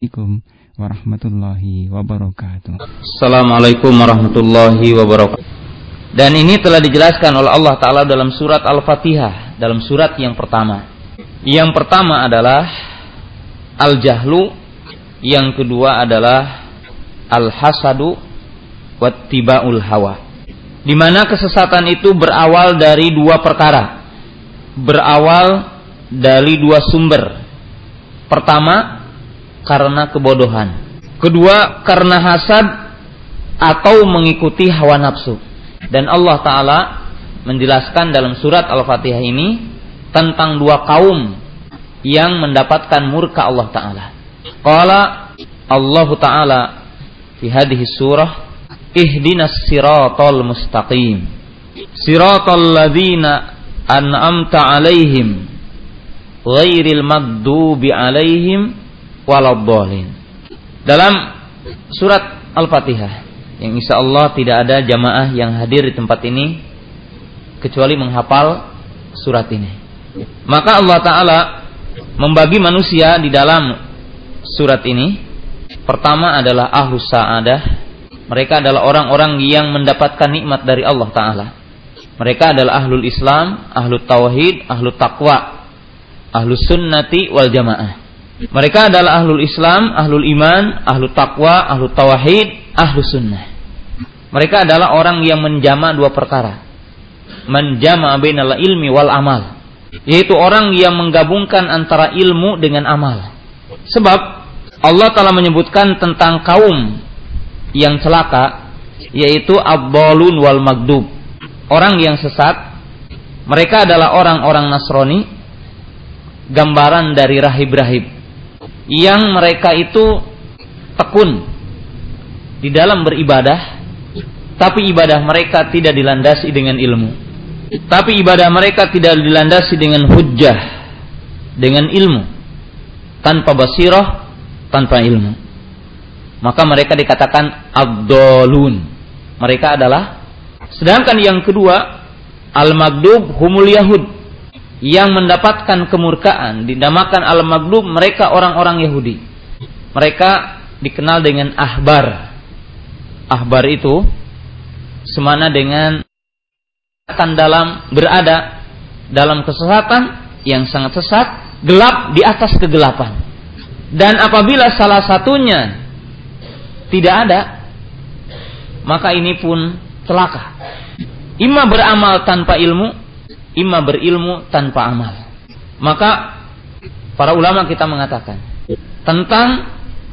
Assalamualaikum warahmatullahi wabarakatuh. Assalamualaikum warahmatullahi wabarakatuh. Dan ini telah dijelaskan oleh Allah Ta'ala dalam surat Al-Fatihah, dalam surat yang pertama. Yang pertama adalah al-jahlu, yang kedua adalah al-hasadu wattiba'ul hawa. Di mana kesesatan itu berawal dari dua perkara. Berawal dari dua sumber. Pertama, karena kebodohan. Kedua, karena hasad atau mengikuti hawa nafsu. Dan Allah Ta'ala menjelaskan dalam surat Al-Fatihah ini tentang dua kaum yang mendapatkan murka Allah Ta'ala. Qala Allah Ta'ala fi hadhihi surah, ihdinas siratal mustaqim, siratal ladzina an'amta alaihim ghairil maghdubi alaihim waladhdallin. Dalam surat Al-Fatihah yang insyaallah tidak ada jamaah yang hadir di tempat ini kecuali menghafal surat ini. Maka Allah Ta'ala membagi manusia di dalam surat ini. Pertama adalah ahlus sa'adah. Mereka adalah orang-orang yang mendapatkan nikmat dari Allah Ta'ala. Mereka adalah ahlul Islam, ahlul tauhid, ahlul taqwa, ahlus sunnati wal jamaah. Mereka adalah ahlul Islam, ahlul iman, ahlul taqwa, ahlul tauhid, ahlus sunnah. Mereka adalah orang yang menjama dua perkara. Menjama bainal ilmi wal amal, yaitu orang yang menggabungkan antara ilmu dengan amal. Sebab Allah telah menyebutkan tentang kaum yang celaka, yaitu ad-dhalun wal maghdub, orang yang sesat. Mereka adalah orang-orang Nasrani, gambaran dari rahib-rahib, yang mereka itu tekun di dalam beribadah, tapi ibadah mereka tidak dilandasi dengan ilmu, tapi ibadah mereka tidak dilandasi dengan hujjah, dengan ilmu, tanpa basirah, tanpa ilmu. Maka mereka dikatakan ad-dhalun. Mereka adalah. Sedangkan yang kedua, al-maghdub humul yahud, yang mendapatkan kemurkaan, dinamakan al-maghdub, mereka orang-orang Yahudi. Mereka dikenal dengan ahbar. Ahbar itu semana dengan akan berada dalam kesesatan yang sangat sesat, gelap di atas kegelapan. Dan apabila salah satunya tidak ada, maka ini pun celaka. Imma beramal tanpa ilmu, imma berilmu tanpa amal. Maka para ulama kita mengatakan tentang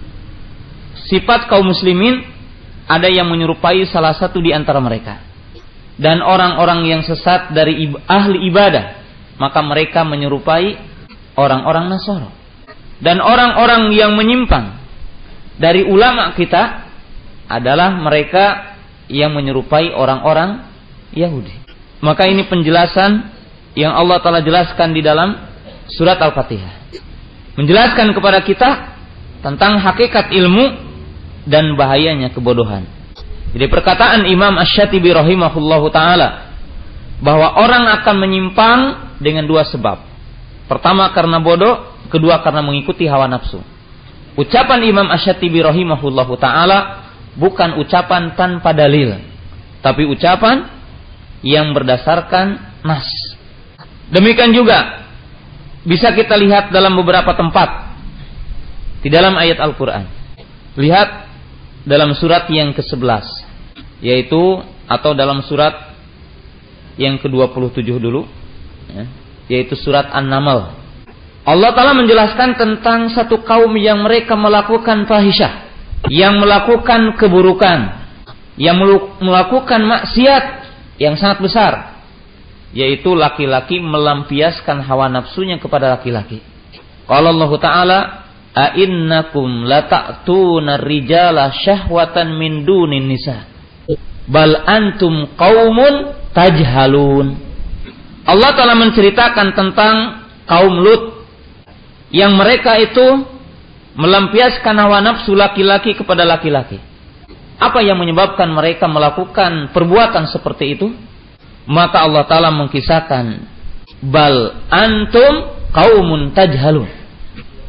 sifat kaum muslimin, ada yang menyerupai salah satu di antara mereka. Dan orang-orang yang sesat dari ahli ibadah, maka mereka menyerupai orang-orang Nasara. Dan orang-orang yang menyimpang dari ulama kita adalah mereka yang menyerupai orang-orang Yahudi. Maka ini penjelasan yang Allah Ta'ala jelaskan di dalam surat Al-Fatihah. Menjelaskan kepada kita tentang hakikat ilmu dan bahayanya kebodohan. Jadi perkataan Imam Asy-Syatibi rahimahullahu ta'ala, bahwa orang akan menyimpang dengan dua sebab. Pertama karena bodoh, kedua karena mengikuti hawa nafsu. Ucapan Imam Asy-Syatibi rahimahullahu ta'ala bukan ucapan tanpa dalil, tapi ucapan yang berdasarkan nas. Demikian juga bisa kita lihat dalam beberapa tempat di dalam ayat Al-Quran. Lihat dalam surat yang ke-11, yaitu atau dalam surat yang ke-27 dulu, yaitu surat An-Naml. Allah Ta'ala menjelaskan tentang satu kaum yang mereka melakukan fahisyah, yang melakukan keburukan, yang melakukan maksiat yang sangat besar, yaitu laki-laki melampiaskan hawa nafsunya kepada laki-laki. Qala Allah Ta'ala, a'innakum lata'tuna rijala syahwatan min dunin nisa bal antum qaumun tajhalun. Allah Ta'ala menceritakan tentang kaum Lut yang mereka itu melampiaskan hawa nafsu laki-laki kepada laki-laki. Apa yang menyebabkan mereka melakukan perbuatan seperti itu? Maka Allah Ta'ala mengkisahkan, bal antum qaumun tajhalun.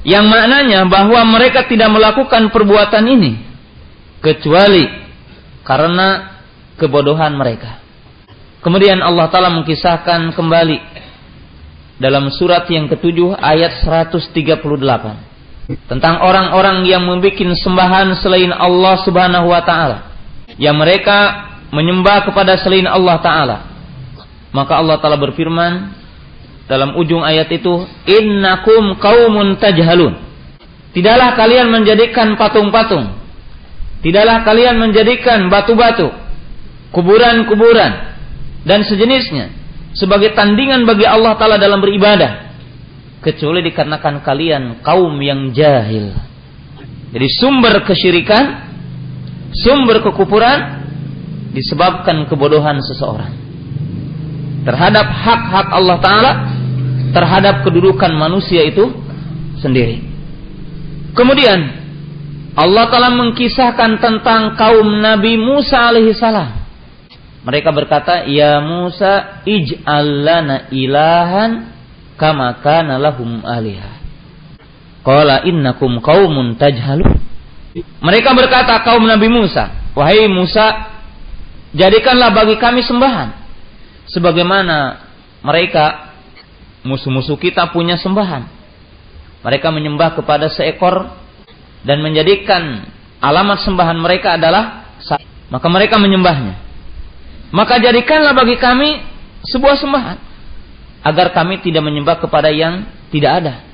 yang maknanya bahwa mereka tidak melakukan perbuatan ini kecuali karena kebodohan mereka. Kemudian Allah Ta'ala mengkisahkan kembali dalam surat yang ke-7 ayat 138 tentang orang-orang yang membuat sembahan selain Allah Subhanahu wa Ta'ala, yang mereka menyembah kepada selain Allah Ta'ala. Maka Allah Ta'ala berfirman dalam ujung ayat itu, innakum qaumun tajhalun. Tidaklah kalian menjadikan patung-patung, tidaklah kalian menjadikan batu-batu, kuburan-kuburan dan sejenisnya sebagai tandingan bagi Allah Ta'ala dalam beribadah, kecuali dikarenakan kalian kaum yang jahil. Jadi sumber kesyirikan, sumber kekufuran disebabkan kebodohan seseorang terhadap hak-hak Allah Ta'ala, terhadap kedudukan manusia itu sendiri. Kemudian Allah Ta'ala mengkisahkan tentang kaum Nabi Musa alaihissalam. Mereka berkata, ya Musa ij'al lana ilahan kama kana lahum alihah. Qala innakum qaumun tajhalun. Mereka berkata, kaum Nabi Musa, wahai Musa, jadikanlah bagi kami sembahan sebagaimana mereka musuh-musuh kita punya sembahan. Mereka menyembah kepada seekor dan menjadikan alamat sembahan mereka adalah sapi. Maka mereka menyembahnya. Maka jadikanlah bagi kami sebuah sembahan agar kami tidak menyembah kepada yang tidak ada.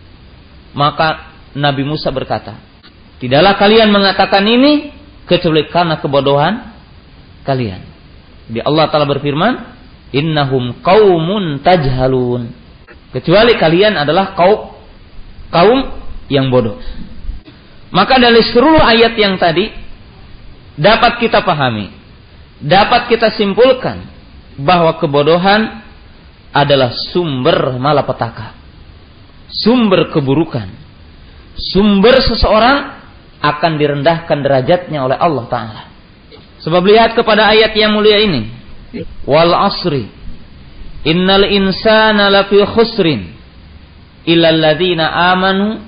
Maka Nabi Musa berkata, tidaklah kalian mengatakan ini kecuali karena kebodohan kalian. Jadi Allah Ta'ala berfirman, innahum qaumun tajhalun. Kecuali kalian adalah kaum yang bodoh. Maka dari seluruh ayat yang tadi dapat kita pahami, dapat kita simpulkan bahwa kebodohan adalah sumber malapetaka, sumber keburukan, sumber seseorang akan direndahkan derajatnya oleh Allah Ta'ala. Sebab lihat kepada ayat yang mulia ini, wal asri innal insana lafi khusrin illal ladzina amanu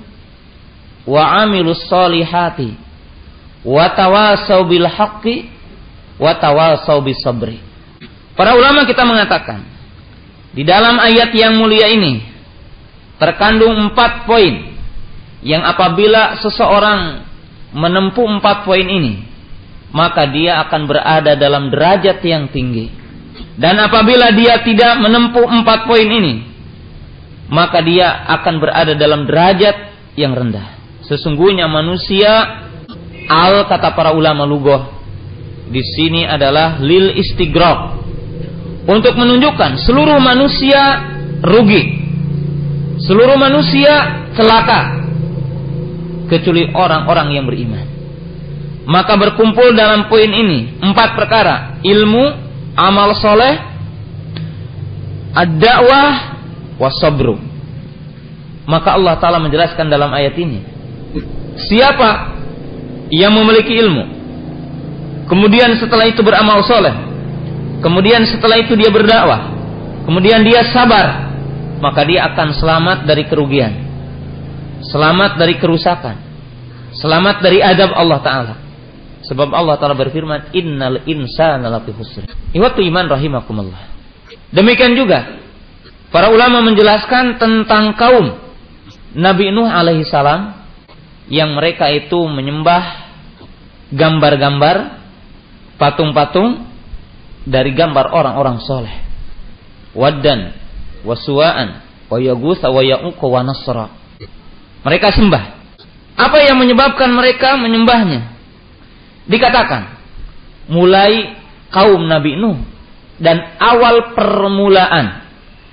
wa amilus solihati wa tawasau bil haqqi wa tawasau bis sabri. Para ulama kita mengatakan di dalam ayat yang mulia ini terkandung 4 poin yang apabila seseorang menempuh 4 poin ini, maka dia akan berada dalam derajat yang tinggi. Dan apabila dia tidak menempuh 4 poin ini, maka dia akan berada dalam derajat yang rendah. Sesungguhnya manusia, kata para ulama lughah, di sini adalah lil istighraq, untuk menunjukkan seluruh manusia rugi, seluruh manusia celaka, kecuali orang-orang yang beriman. Maka berkumpul dalam poin ini 4 perkara: ilmu, amal soleh, ad-da'wah, was-sabru. Maka Allah Ta'ala menjelaskan dalam ayat ini, siapa yang memiliki ilmu, kemudian setelah itu beramal soleh, kemudian setelah itu dia berdakwah, kemudian dia sabar, maka dia akan selamat dari kerugian, selamat dari kerusakan, selamat dari adab Allah Ta'ala. Sebab Allah Ta'ala berfirman, innal insana lafi khusr. Ikhwatu iman rahimakumullah. Demikian juga para ulama menjelaskan tentang kaum Nabi Nuh alaihi salam yang mereka itu menyembah gambar-gambar, patung-patung dari gambar orang-orang soleh. Waddan, wa suwa'an, wa yaghutsa wa ya'uq wa nasra. Mereka sembah. Apa yang menyebabkan mereka menyembahnya? Dikatakan mulai kaum Nabi Nuh dan awal permulaan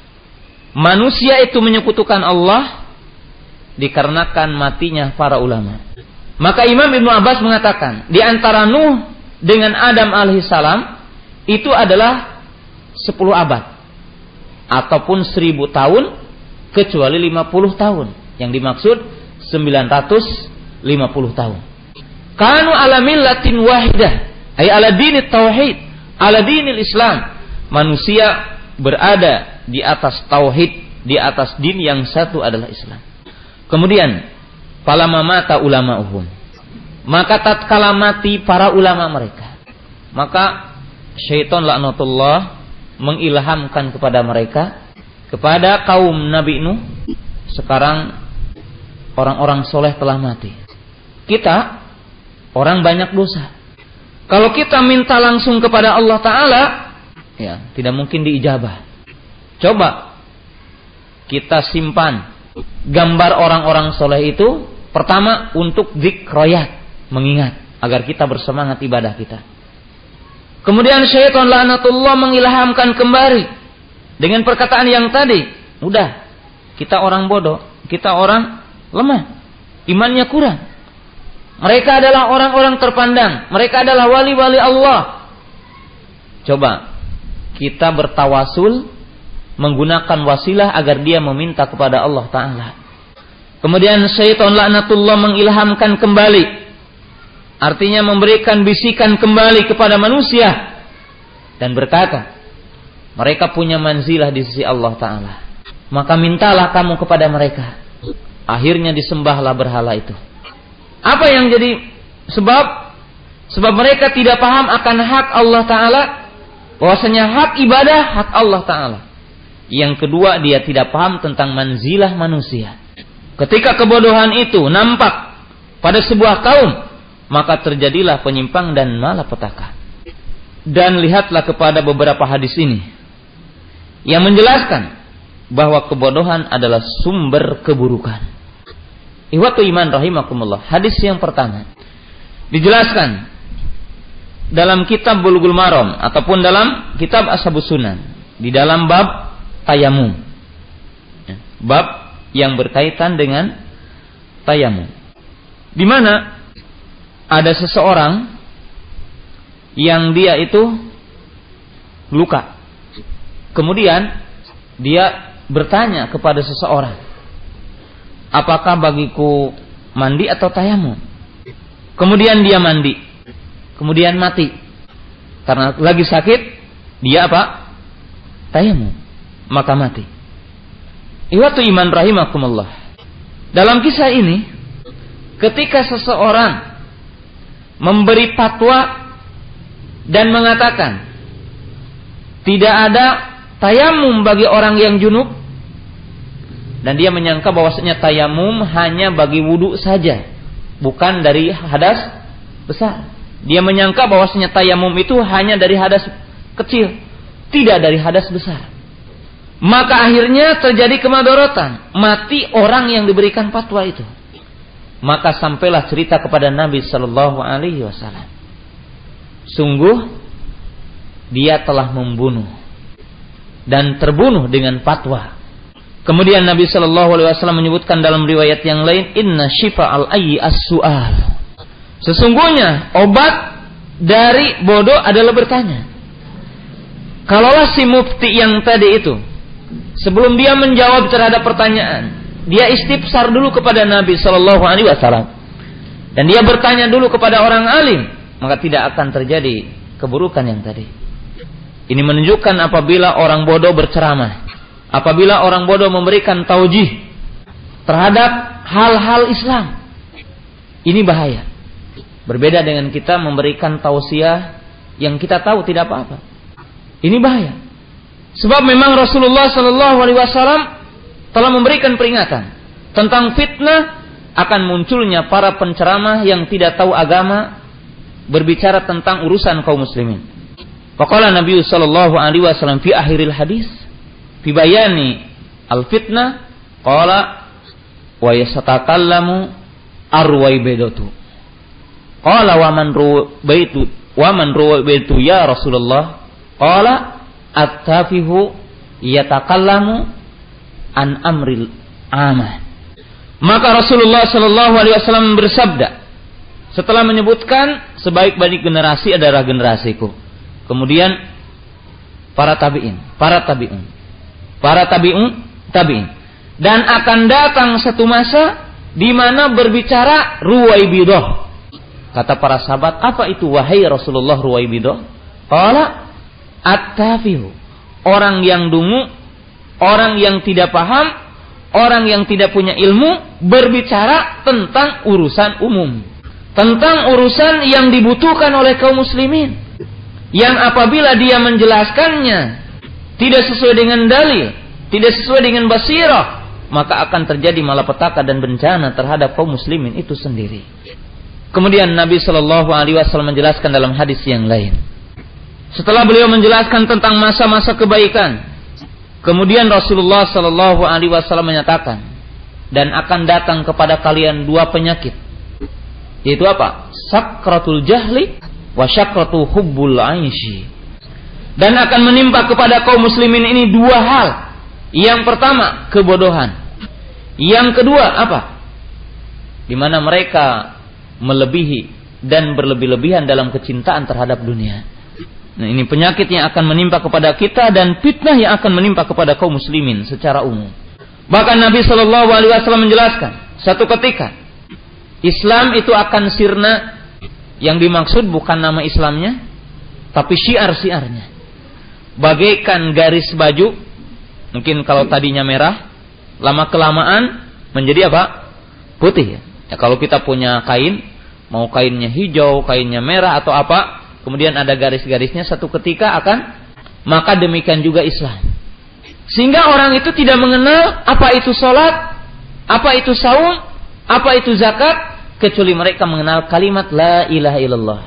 manusia itu menyekutukan Allah dikarenakan matinya para ulama. Maka Imam Ibnu Abbas mengatakan di antara Nuh dengan Adam alaihissalam itu adalah 10 abad ataupun 1000 tahun kecuali 50 tahun. Yang dimaksud 950 tahun. Kanu ala millatin wahidah, ay ala dinit tauhid, ala dinil Islam. Manusia berada di atas tauhid, di atas din yang satu adalah Islam. Kemudian falamma mata ulama'uhum, maka tatkala mati para ulama mereka, maka syaitan laknatullah mengilhamkan kepada mereka, kepada kaum Nabi Nuh, sekarang orang-orang soleh telah mati. Kita orang banyak dosa. Kalau kita minta langsung kepada Allah Ta'ala, ya tidak mungkin diijabah. Coba kita simpan gambar orang-orang soleh itu, pertama untuk dzikroyat, mengingat agar kita bersemangat ibadah kita. Kemudian syaitan laknatullah mengilhamkan kembali dengan perkataan yang tadi, udah, kita orang bodoh, kita orang lemah, imannya kurang. Mereka adalah orang-orang terpandang, mereka adalah wali-wali Allah. Coba kita bertawasul menggunakan wasilah agar dia meminta kepada Allah Ta'ala. Kemudian syaitan laknatullah mengilhamkan kembali, artinya memberikan bisikan kembali kepada manusia dan berkata, mereka punya manzilah di sisi Allah Ta'ala, maka mintalah kamu kepada mereka. Akhirnya disembahlah berhala itu. Apa yang jadi sebab? Sebab mereka tidak paham akan hak Allah Ta'ala, bahwasanya hak ibadah hak Allah Ta'ala. Yang kedua, dia tidak paham tentang manzilah manusia. Ketika kebodohan itu nampak pada sebuah kaum, maka terjadilah penyimpang dan malapetaka. Dan lihatlah kepada beberapa hadis ini yang menjelaskan bahwa kebodohan adalah sumber keburukan. Ihwatu iman rahimakumullah. Hadis yang pertama dijelaskan dalam kitab Bulughul Maram ataupun dalam kitab Ashabus Sunan, di dalam bab tayamum, bab yang berkaitan dengan tayamum, di mana ada seseorang yang dia itu luka. Kemudian dia bertanya kepada seseorang, apakah bagiku mandi atau tayamum? Kemudian dia mandi, kemudian mati karena lagi sakit. Dia apa? Tayamum, maka mati. Ihwatu iman rahimakumullah. Dalam kisah ini, ketika seseorang memberi fatwa dan mengatakan tidak ada tayamum bagi orang yang junub, dan dia menyangka bahwasanya tayamum hanya bagi wudu saja, bukan dari hadas besar. Dia menyangka bahwasanya tayamum itu hanya dari hadas kecil, tidak dari hadas besar. Maka akhirnya terjadi kemadharatan, mati orang yang diberikan fatwa itu. Maka sampailah cerita kepada Nabi sallallahu alaihi wasallam. Sungguh dia telah membunuh dan terbunuh dengan fatwa. Kemudian Nabi sallallahu alaihi wasallam menyebutkan dalam riwayat yang lain, inna shifa'al ayyi as-su'al. Sesungguhnya obat dari bodoh adalah bertanya. Kalaulah si mufti yang tadi itu, sebelum dia menjawab terhadap pertanyaan, dia istifsar dulu kepada Nabi sallallahu alaihi wasallam dan dia bertanya dulu kepada orang alim, maka tidak akan terjadi keburukan yang tadi. Ini menunjukkan apabila orang bodoh berceramah, apabila orang bodoh memberikan taujih terhadap hal-hal Islam, ini bahaya. Berbeda dengan kita memberikan tausiah yang kita tahu tidak apa-apa. Ini bahaya. Sebab memang Rasulullah sallallahu alaihi wasallam telah memberikan peringatan tentang fitnah akan munculnya para penceramah yang tidak tahu agama berbicara tentang urusan kaum muslimin. Faqala Nabi sallallahu alaihi wasallam fi akhiril hadis fi bayani al-fitnah qala wa yasatakallamu arwaibedatu. Qala wa man ruwaitu ya Rasulullah? Qala at-tafihu yatakallamu an amril amah. Maka Rasulullah sallallahu alaihi wasallam bersabda setelah menyebutkan sebaik-baik generasi adalah generasiku. Kemudian para tabi'in. Dan akan datang satu masa di mana berbicara ruwaibidah. Kata para sahabat, apa itu wahai Rasulullah ruwaibidah? Qala at-tafihu, orang yang dungu, orang yang tidak paham, orang yang tidak punya ilmu berbicara tentang urusan umum, tentang urusan yang dibutuhkan oleh kaum muslimin, yang apabila dia menjelaskannya tidak sesuai dengan dalil, tidak sesuai dengan basirah, maka akan terjadi malapetaka dan bencana terhadap kaum muslimin itu sendiri. Kemudian Nabi Shallallahu Alaihi Wasallam menjelaskan dalam hadis yang lain. Setelah beliau menjelaskan tentang masa-masa kebaikan, kemudian Rasulullah Shallallahu Alaihi Wasallam menyatakan, dan akan datang kepada kalian dua penyakit, yaitu apa? Sakratul jahli wa syakratu hubbul aishi. Dan akan menimpa kepada kaum muslimin ini dua hal. Yang pertama, kebodohan. Yang kedua, apa? Di mana mereka melebihi dan berlebih-lebihan dalam kecintaan terhadap dunia. Nah, ini penyakit yang akan menimpa kepada kita dan fitnah yang akan menimpa kepada kaum muslimin secara umum. Bahkan Nabi Shallallahu Alaihi Wasallam menjelaskan, satu ketika Islam itu akan sirna. Yang dimaksud bukan nama Islamnya, tapi syiar-syiarnya. Bagaikan garis baju, mungkin kalau tadinya merah, lama kelamaan menjadi apa? Putih. Ya, kalau kita punya kain, mau kainnya hijau, kainnya merah atau apa, kemudian ada garis-garisnya, satu ketika akan, maka demikian juga Islam. Sehingga orang itu tidak mengenal apa itu salat, apa itu saum, apa itu zakat, kecuali mereka mengenal kalimat la ilaha illallah.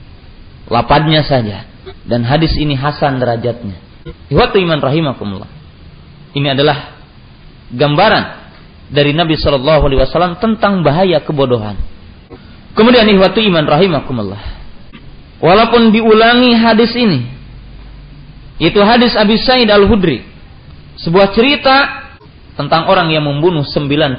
Lapadnya saja. Dan hadis ini hasan derajatnya. Ihwatu iman rahimakumullah. Ini adalah gambaran dari Nabi Shallallahu Alaihi Wasallam tentang bahaya kebodohan. Kemudian ihwatu iman rahimakumullah. Walaupun diulangi hadis ini, itu hadis Abi Sa'id Al-Khudri, sebuah cerita tentang orang yang membunuh 99,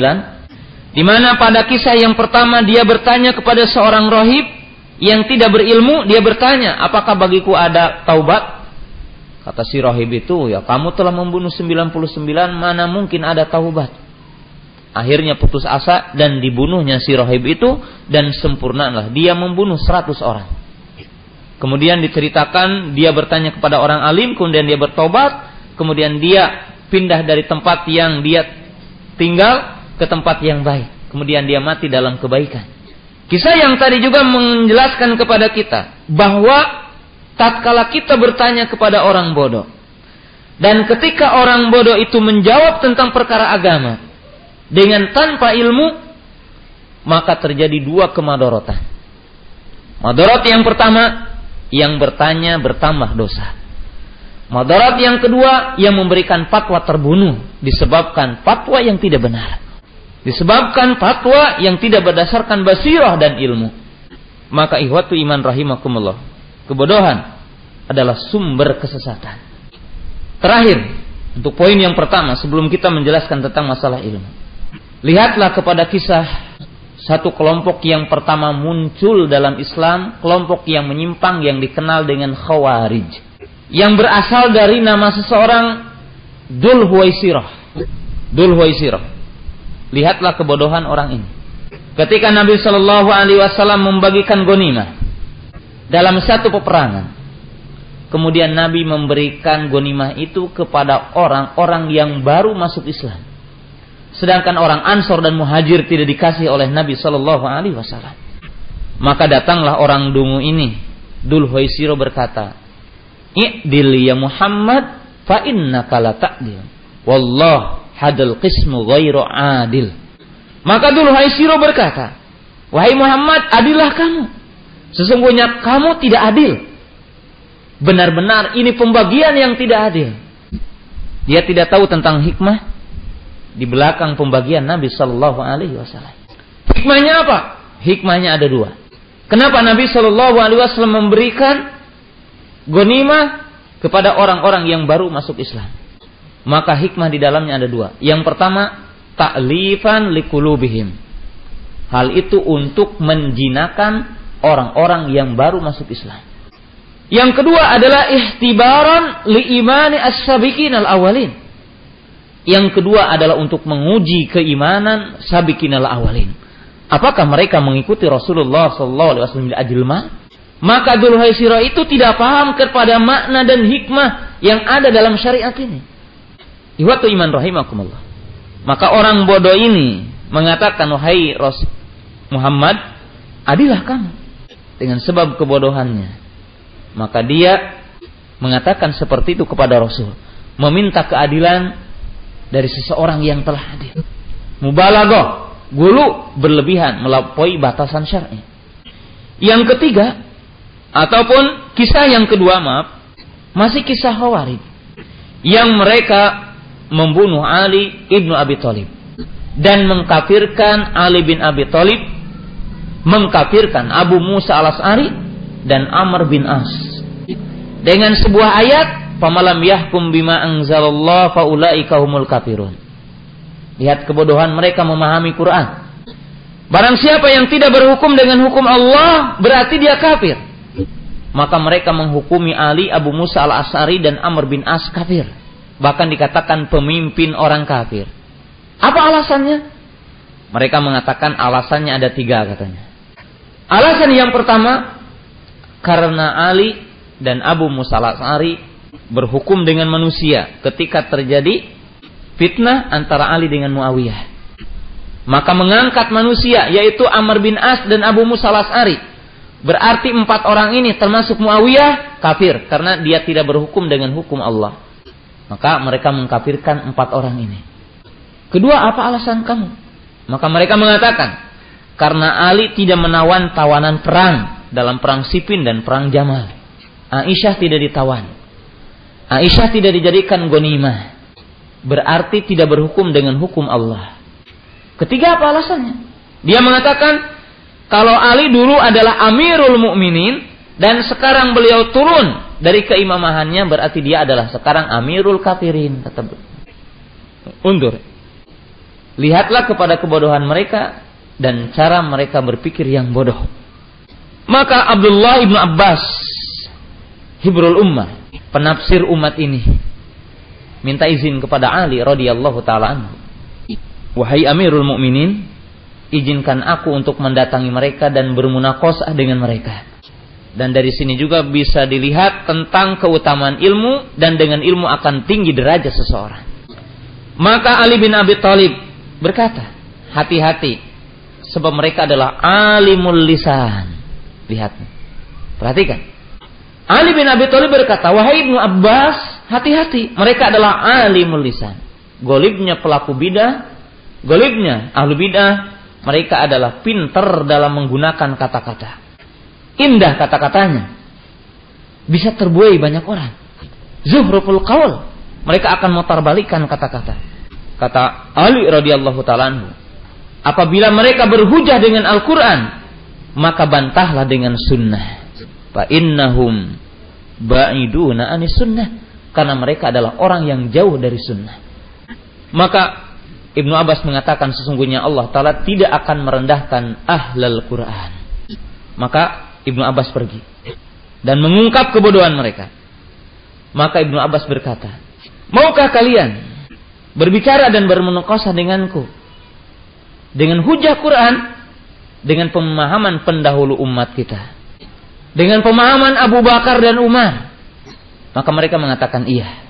di mana pada kisah yang pertama dia bertanya kepada seorang rahib yang tidak berilmu, dia bertanya, apakah bagiku ada taubat? Kata si rahib itu, ya kamu telah membunuh 99, mana mungkin ada taubat? Akhirnya putus asa dan dibunuhnya si rahib itu, dan sempurnalah dia membunuh 100 orang. Kemudian diceritakan dia bertanya kepada orang alim, kemudian dia bertobat, kemudian dia pindah dari tempat yang dia tinggal ke tempat yang baik. Kemudian dia mati dalam kebaikan. Kisah yang tadi juga menjelaskan kepada kita bahwa tatkala kita bertanya kepada orang bodoh, dan ketika orang bodoh itu menjawab tentang perkara agama dengan tanpa ilmu, maka terjadi dua kemadorotan. Madarat yang pertama, yang bertanya bertambah dosa. Madarat yang kedua, yang memberikan fatwa terbunuh disebabkan fatwa yang tidak benar, disebabkan fatwa yang tidak berdasarkan basirah dan ilmu. Maka ihwatu iman rahimakumullah, kebodohan adalah sumber kesesatan. Terakhir, untuk poin yang pertama sebelum kita menjelaskan tentang masalah ilmu, lihatlah kepada kisah satu kelompok yang pertama muncul dalam Islam, kelompok yang menyimpang yang dikenal dengan Khawarij, yang berasal dari nama seseorang Dzul Huwaisirah. Lihatlah kebodohan orang ini. Ketika Nabi Shallallahu Alaihi Wasallam membagikan ghanimah dalam satu peperangan, kemudian Nabi memberikan ghanimah itu kepada orang-orang yang baru masuk Islam, sedangkan orang Ansor dan Muhajir tidak dikasih oleh Nabi Shallallahu Alaihi Wasallam. Maka datanglah orang dungu ini, Dzul Huwaisirah berkata, "I'dil ya Muhammad, fa innaka la ta'dil. Wallah hadal qismu ghairu adil." Maka Dzul Huwaisirah berkata, "Wahai Muhammad, adillah kamu. Sesungguhnya kamu tidak adil. Benar-benar ini pembagian yang tidak adil." Dia tidak tahu tentang hikmah di belakang pembagian Nabi Shallallahu Alaihi Wasallam. Hikmahnya apa? Hikmahnya ada dua. Kenapa Nabi Shallallahu Alaihi Wasallam memberikan ghanimah kepada orang-orang yang baru masuk Islam? Maka hikmah di dalamnya ada dua. Yang pertama, ta'lifan liqulubihim. Hal itu untuk menjinakan orang-orang yang baru masuk Islam. Yang kedua adalah ihtibaran liimani as-sabiqin al-awwalin. Yang kedua adalah untuk menguji keimanan sabiqin al-awwalin. Apakah mereka mengikuti Rasulullah sallallahu alaihi wasallam adil ma? Maka Dzul Huwaisirah itu tidak paham kepada makna dan hikmah yang ada dalam syariat ini. Ihwatu iman rahimakumullah. Maka orang bodoh ini mengatakan, wahai Rasul Muhammad, adilah kamu dengan sebab kebodohannya. Maka dia mengatakan seperti itu kepada Rasul, meminta keadilan dari seseorang yang telah adil. Mubalaghah, gulu berlebihan, melampaui batasan syar'i. Yang ketiga, ataupun kisah yang kedua, masih kisah Khawarij yang mereka membunuh Ali ibnu Abi Thalib dan mengkafirkan Ali bin Abi Thalib, mengkafirkan Abu Musa al-Asy'ari dan Amr bin As dengan sebuah ayat, "Famalam yahkum bima anzalallah faulaika humul kafirun." Lihat kebodohan mereka memahami Quran. Barang siapa yang tidak berhukum dengan hukum Allah, berarti dia kafir. Maka mereka menghukumi Ali, Abu Musa al-Asy'ari dan Amr bin As kafir. Bahkan dikatakan pemimpin orang kafir. Apa alasannya? Mereka mengatakan alasannya ada 3 katanya. Alasan yang pertama, karena Ali dan Abu Musa al-Asy'ari berhukum dengan manusia ketika terjadi fitnah antara Ali dengan Muawiyah. Maka mengangkat manusia, yaitu Amr bin As dan Abu Musa al-Asy'ari. Berarti 4 orang ini termasuk Muawiyah kafir karena dia tidak berhukum dengan hukum Allah. Maka mereka mengkafirkan 4 orang ini. Kedua, apa alasan kamu? Maka mereka mengatakan, karena Ali tidak menawan tawanan perang dalam perang Siffin dan perang Jamal. Aisyah tidak ditawan. Aisyah tidak dijadikan ghanimah. Berarti tidak berhukum dengan hukum Allah. Ketiga, apa alasannya? Dia mengatakan, kalau Ali dulu adalah Amirul Mukminin dan sekarang beliau turun dari keimamahannya, berarti dia adalah sekarang Amirul Kafirin. Undur. Lihatlah kepada kebodohan mereka dan cara mereka berpikir yang bodoh. Maka Abdullah ibnu Abbas, hibrul ummah, penafsir umat ini, minta izin kepada Ali radhiyallahu taala anhu. Wahai Amirul Mukminin, izinkan aku untuk mendatangi mereka dan bermunaqashah dengan mereka. Dan dari sini juga bisa dilihat tentang keutamaan ilmu dan dengan ilmu akan tinggi derajat seseorang. Maka Ali bin Abi Thalib berkata, hati-hati, sebab mereka adalah alimul lisan. Lihat, perhatikan. Ali bin Abi Thalib berkata, wahai Ibnu Abbas, hati-hati, mereka adalah alimul lisan. Golibnya pelaku bidah, golibnya ahlu bidah, mereka adalah pintar dalam menggunakan kata-kata. Indah kata-katanya, bisa terbuai banyak orang. Zuhruful qaul, mereka akan mutarbalikan kata-kata. Kata Ali radhiyallahu ta'ala anhu, apabila mereka berhujah dengan Al-Quran, maka bantahlah dengan sunnah. Fa innahum ba'iduna anis sunnah, karena mereka adalah orang yang jauh dari sunnah. Maka Ibnu Abbas mengatakan sesungguhnya Allah Ta'ala tidak akan merendahkan ahlul Quran. Maka Ibnu Abbas pergi dan mengungkap kebodohan mereka. Maka Ibnu Abbas berkata, maukah kalian berbicara dan bermunaqashah denganku dengan hujah Quran, dengan pemahaman pendahulu umat kita, dengan pemahaman Abu Bakar dan Umar? Maka mereka mengatakan iya.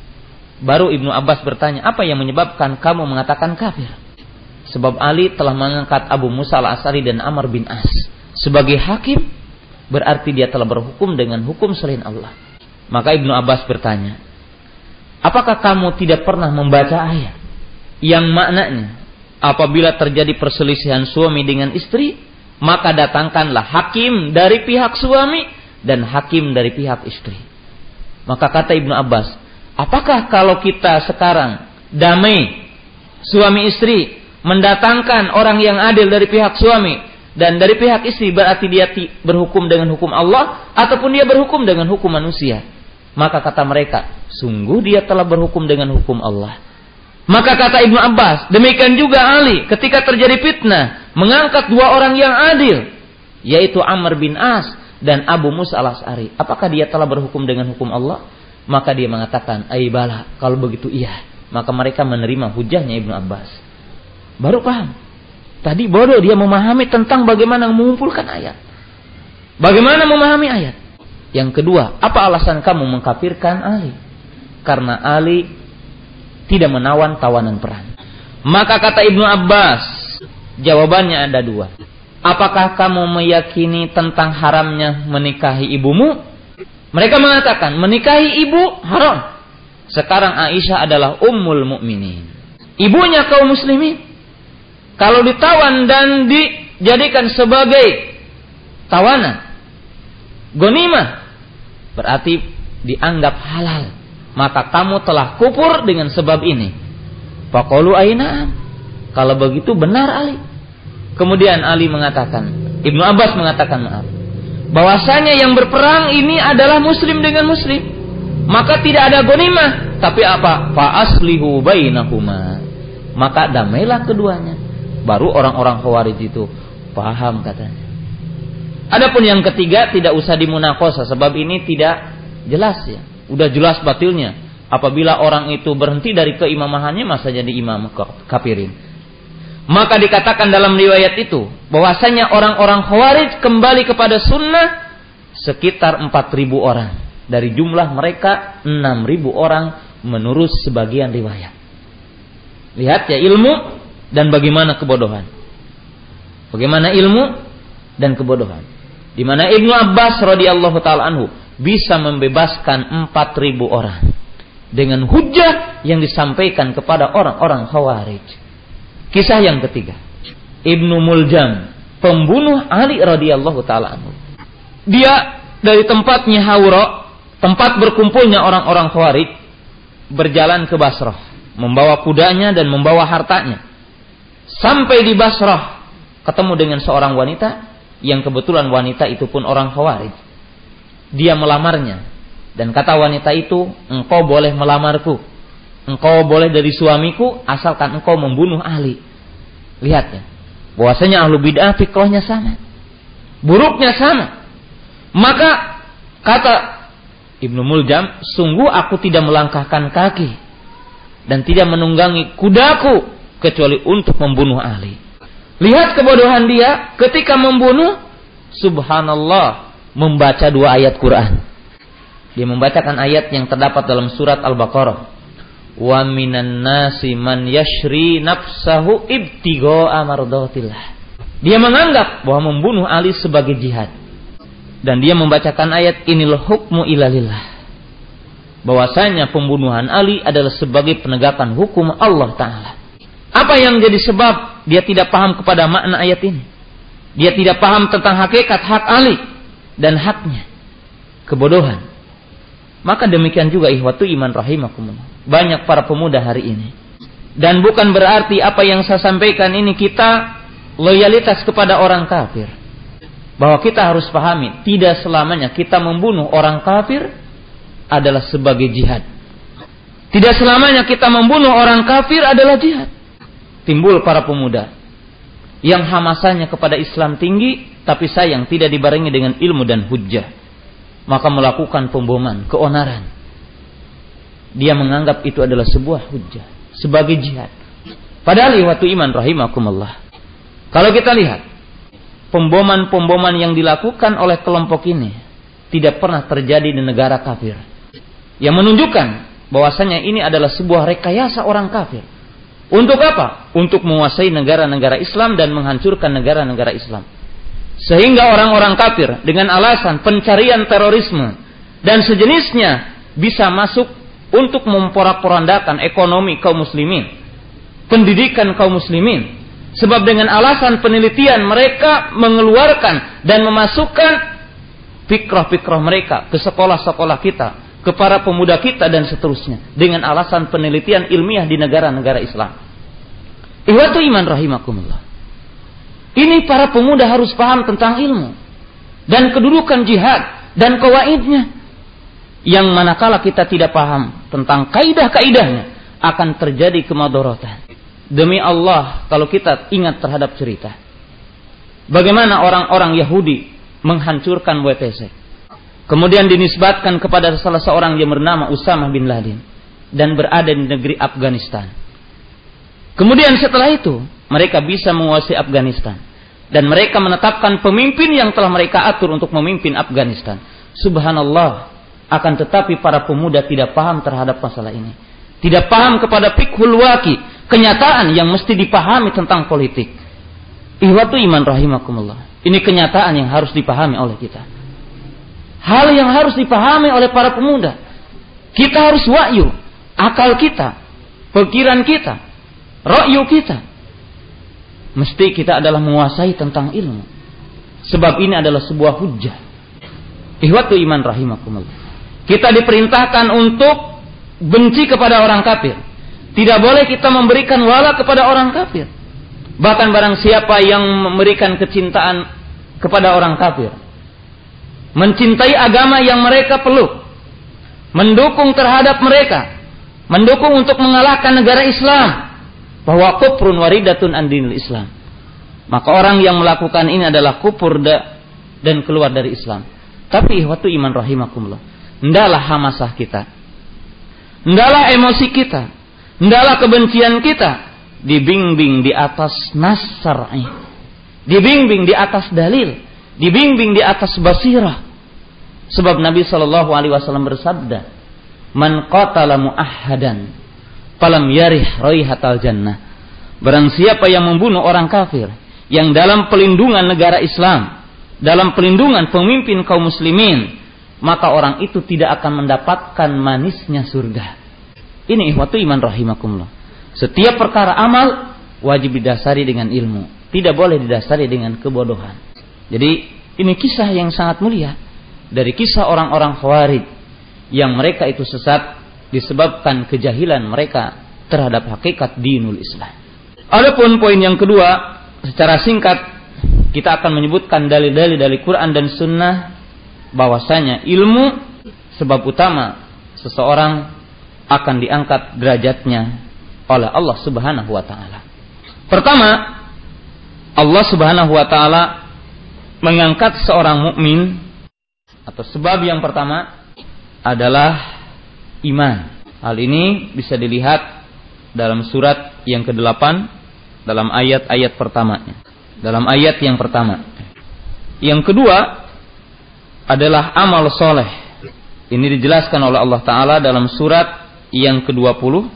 Baru Ibnu Abbas bertanya, apa yang menyebabkan kamu mengatakan kafir? Sebab Ali telah mengangkat Abu Musa al-Asy'ari dan Amr bin As sebagai hakim, berarti dia telah berhukum dengan hukum selain Allah. Maka Ibnu Abbas bertanya, apakah kamu tidak pernah membaca ayat yang maknanya, apabila terjadi perselisihan suami dengan istri, maka datangkanlah hakim dari pihak suami dan hakim dari pihak istri. Maka kata Ibnu Abbas, apakah kalau kita sekarang damai suami istri, mendatangkan orang yang adil dari pihak suami dan dari pihak istri, berarti dia berhukum dengan hukum Allah ataupun dia berhukum dengan hukum manusia? Maka kata mereka, sungguh dia telah berhukum dengan hukum Allah. Maka kata Ibnu Abbas, demikian juga Ali ketika terjadi fitnah mengangkat 2 orang yang adil, yaitu Amr bin As dan Abu Musa al-Asy'ari. Apakah dia telah berhukum dengan hukum Allah? Maka dia mengatakan, bala, kalau begitu iya. Maka mereka menerima hujahnya Ibnu Abbas. Baru paham. Tadi bodoh dia memahami tentang bagaimana mengumpulkan ayat. Bagaimana memahami ayat. Yang kedua, apa alasan kamu mengkafirkan Ali? Karena Ali tidak menawan tawanan perang. Maka kata Ibnu Abbas, jawabannya ada dua. Apakah kamu meyakini tentang haramnya menikahi ibumu? Mereka mengatakan menikahi ibu haram. Sekarang Aisyah adalah ummul mukminin, ibunya kaum muslimin. Kalau ditawan dan dijadikan sebagai tawanan, ghanimah, berarti dianggap halal. Maka kamu telah kufur dengan sebab ini. Faqalu aina'am. Kalau begitu benar Ali. Kemudian Ali mengatakan, Ibnu Abbas mengatakan maaf, bahwasanya yang berperang ini adalah muslim dengan muslim, maka tidak ada ghanimah. Tapi apa? Fa aslihu bainahuma. Maka damailah keduanya. Baru orang-orang Khawarij itu paham katanya. Adapun yang ketiga tidak usah dimunaqashah, sebab ini tidak jelas ya. Udah jelas batilnya. Apabila orang itu berhenti dari keimamahannya, masa jadi imam kafirin. Maka dikatakan dalam riwayat itu bahwasanya orang-orang Khawarij kembali kepada sunnah sekitar 4.000 orang. Dari jumlah mereka 6.000 orang menurut sebagian riwayat. Lihat ya ilmu dan bagaimana kebodohan. Bagaimana ilmu dan kebodohan. Di mana Ibnu Abbas radhiyallahu taala anhu bisa membebaskan 4.000 orang dengan hujjah yang disampaikan kepada orang-orang Khawarij. Kisah yang ketiga, Ibnu Muljam, pembunuh Ali radhiyallahu taala anhu. Dia dari tempatnya Hawra, tempat berkumpulnya orang-orang Khawarij, berjalan ke Basrah, membawa kudanya dan membawa hartanya. Sampai di Basrah, ketemu dengan seorang wanita yang kebetulan wanita itu pun orang Khawarij. Dia melamarnya dan kata wanita itu, engkau boleh melamarku, engkau boleh dari suamiku asalkan engkau membunuh Ali. Lihat ya, bahwasanya ahlu bid'ah fikrahnya sama, buruknya sama. Maka kata Ibnu Muljam, sungguh aku tidak melangkahkan kaki dan tidak menunggangi kudaku kecuali untuk membunuh Ali. Lihat kebodohan dia ketika membunuh, subhanallah, membaca 2 ayat Quran. Dia membacakan ayat yang terdapat dalam surat Al-Baqarah. Wa minan nasi man yashri nafsahu ibtigha'a mardatillah. Dia menganggap bahwa membunuh Ali sebagai jihad. Dan dia membacakan ayat inil hukmu illa lillah. Bahwasanya pembunuhan Ali adalah sebagai penegakan hukum Allah Ta'ala. Apa yang jadi sebab dia tidak paham kepada makna ayat ini? Dia tidak paham tentang hakikat hak Ali dan haknya. Kebodohan. Maka demikian juga ikhwatu iman rahimakumullah. Banyak para pemuda hari ini. Dan bukan berarti apa yang saya sampaikan ini kita loyalitas kepada orang kafir. Bahwa kita harus pahami, tidak selamanya kita membunuh orang kafir adalah sebagai jihad. Tidak selamanya kita membunuh orang kafir adalah jihad. Timbul para pemuda yang hamasannya kepada Islam tinggi, tapi sayang tidak dibarengi dengan ilmu dan hujjah. Maka melakukan pemboman, keonaran. Dia menganggap itu adalah sebuah hujjah, sebagai jihad. Padahal waktu iman rahimakumullah. Kalau kita lihat, pemboman-pemboman yang dilakukan oleh kelompok ini tidak pernah terjadi di negara kafir. Yang menunjukkan bahwasanya ini adalah sebuah rekayasa orang kafir. Untuk apa? Untuk menguasai negara-negara Islam dan menghancurkan negara-negara Islam. Sehingga orang-orang kafir dengan alasan pencarian terorisme dan sejenisnya bisa masuk untuk memporak-porandakan ekonomi kaum muslimin, pendidikan kaum muslimin. Sebab dengan alasan penelitian mereka mengeluarkan dan memasukkan fikrah-fikrah mereka ke sekolah-sekolah kita, ke para pemuda kita dan seterusnya. Dengan alasan penelitian ilmiah di negara-negara Islam. Ihwatu iman rahimakumullah. Ini para pemuda harus paham tentang ilmu dan kedudukan jihad dan kawaidnya. Yang manakala kita tidak paham tentang kaidah-kaidahnya, akan terjadi kemadharatan. Demi Allah, kalau kita ingat terhadap cerita bagaimana orang-orang Yahudi menghancurkan WTC, kemudian dinisbatkan kepada salah seorang yang bernama Usamah bin Laden dan berada di negeri Afghanistan. Kemudian setelah itu mereka bisa menguasai Afghanistan dan mereka menetapkan pemimpin yang telah mereka atur untuk memimpin Afghanistan. Subhanallah, akan tetapi para pemuda tidak paham terhadap masalah ini. Tidak paham kepada fiqhul waqi, kenyataan yang mesti dipahami tentang politik. Ihwatu iman rahimakumullah. Ini kenyataan yang harus dipahami oleh kita. Hal yang harus dipahami oleh para pemuda. Kita harus wahyu, akal kita, pikiran kita, ra'yu kita. Mesti kita adalah menguasai tentang ilmu. Sebab ini adalah sebuah hujjah. Ihwatu iman rahimakumullah. Kita diperintahkan untuk benci kepada orang kafir. Tidak boleh kita memberikan wala kepada orang kafir. Bahkan barang siapa yang memberikan kecintaan kepada orang kafir, mencintai agama yang mereka peluk, mendukung terhadap mereka, mendukung untuk mengalahkan negara Islam, bahwa kufrun waridatun an dinil Islam. Maka orang yang melakukan ini adalah kufur dan keluar dari Islam. Tapi ihwatu iman rahimakumullah, hendaklah hamasah kita, hendaklah emosi kita, hendaklah kebencian kita dibimbing di atas nas syar'i, dibimbing di atas dalil, dibimbing di atas basirah. Sebab Nabi sallallahu alaihi wasallam bersabda, "Man qatala mu'ahhadan falam yarih raihatal jannah." Barang siapa yang membunuh orang kafir yang dalam pelindungan negara Islam, dalam pelindungan pemimpin kaum muslimin, maka orang itu tidak akan mendapatkan manisnya surga. Ini ihwatu iman rahimakumullah. Setiap perkara amal wajib didasari dengan ilmu, tidak boleh didasari dengan kebodohan. Jadi ini kisah yang sangat mulia dari kisah orang-orang Khawarij yang mereka itu sesat disebabkan kejahilan mereka terhadap hakikat dinul Islam. Adapun poin yang kedua, secara singkat kita akan menyebutkan dalil-dalil dari Quran dan Sunnah bahwasanya ilmu sebab utama seseorang akan diangkat derajatnya oleh Allah Subhanahu wa taala. Pertama, Allah Subhanahu wa taala mengangkat seorang mukmin atau sebab yang pertama adalah iman. Hal ini bisa dilihat dalam surat yang ke-8 dalam ayat-ayat pertamanya. Dalam ayat yang pertama. Yang kedua adalah amal soleh. Ini dijelaskan oleh Allah Ta'ala dalam surat yang ke-20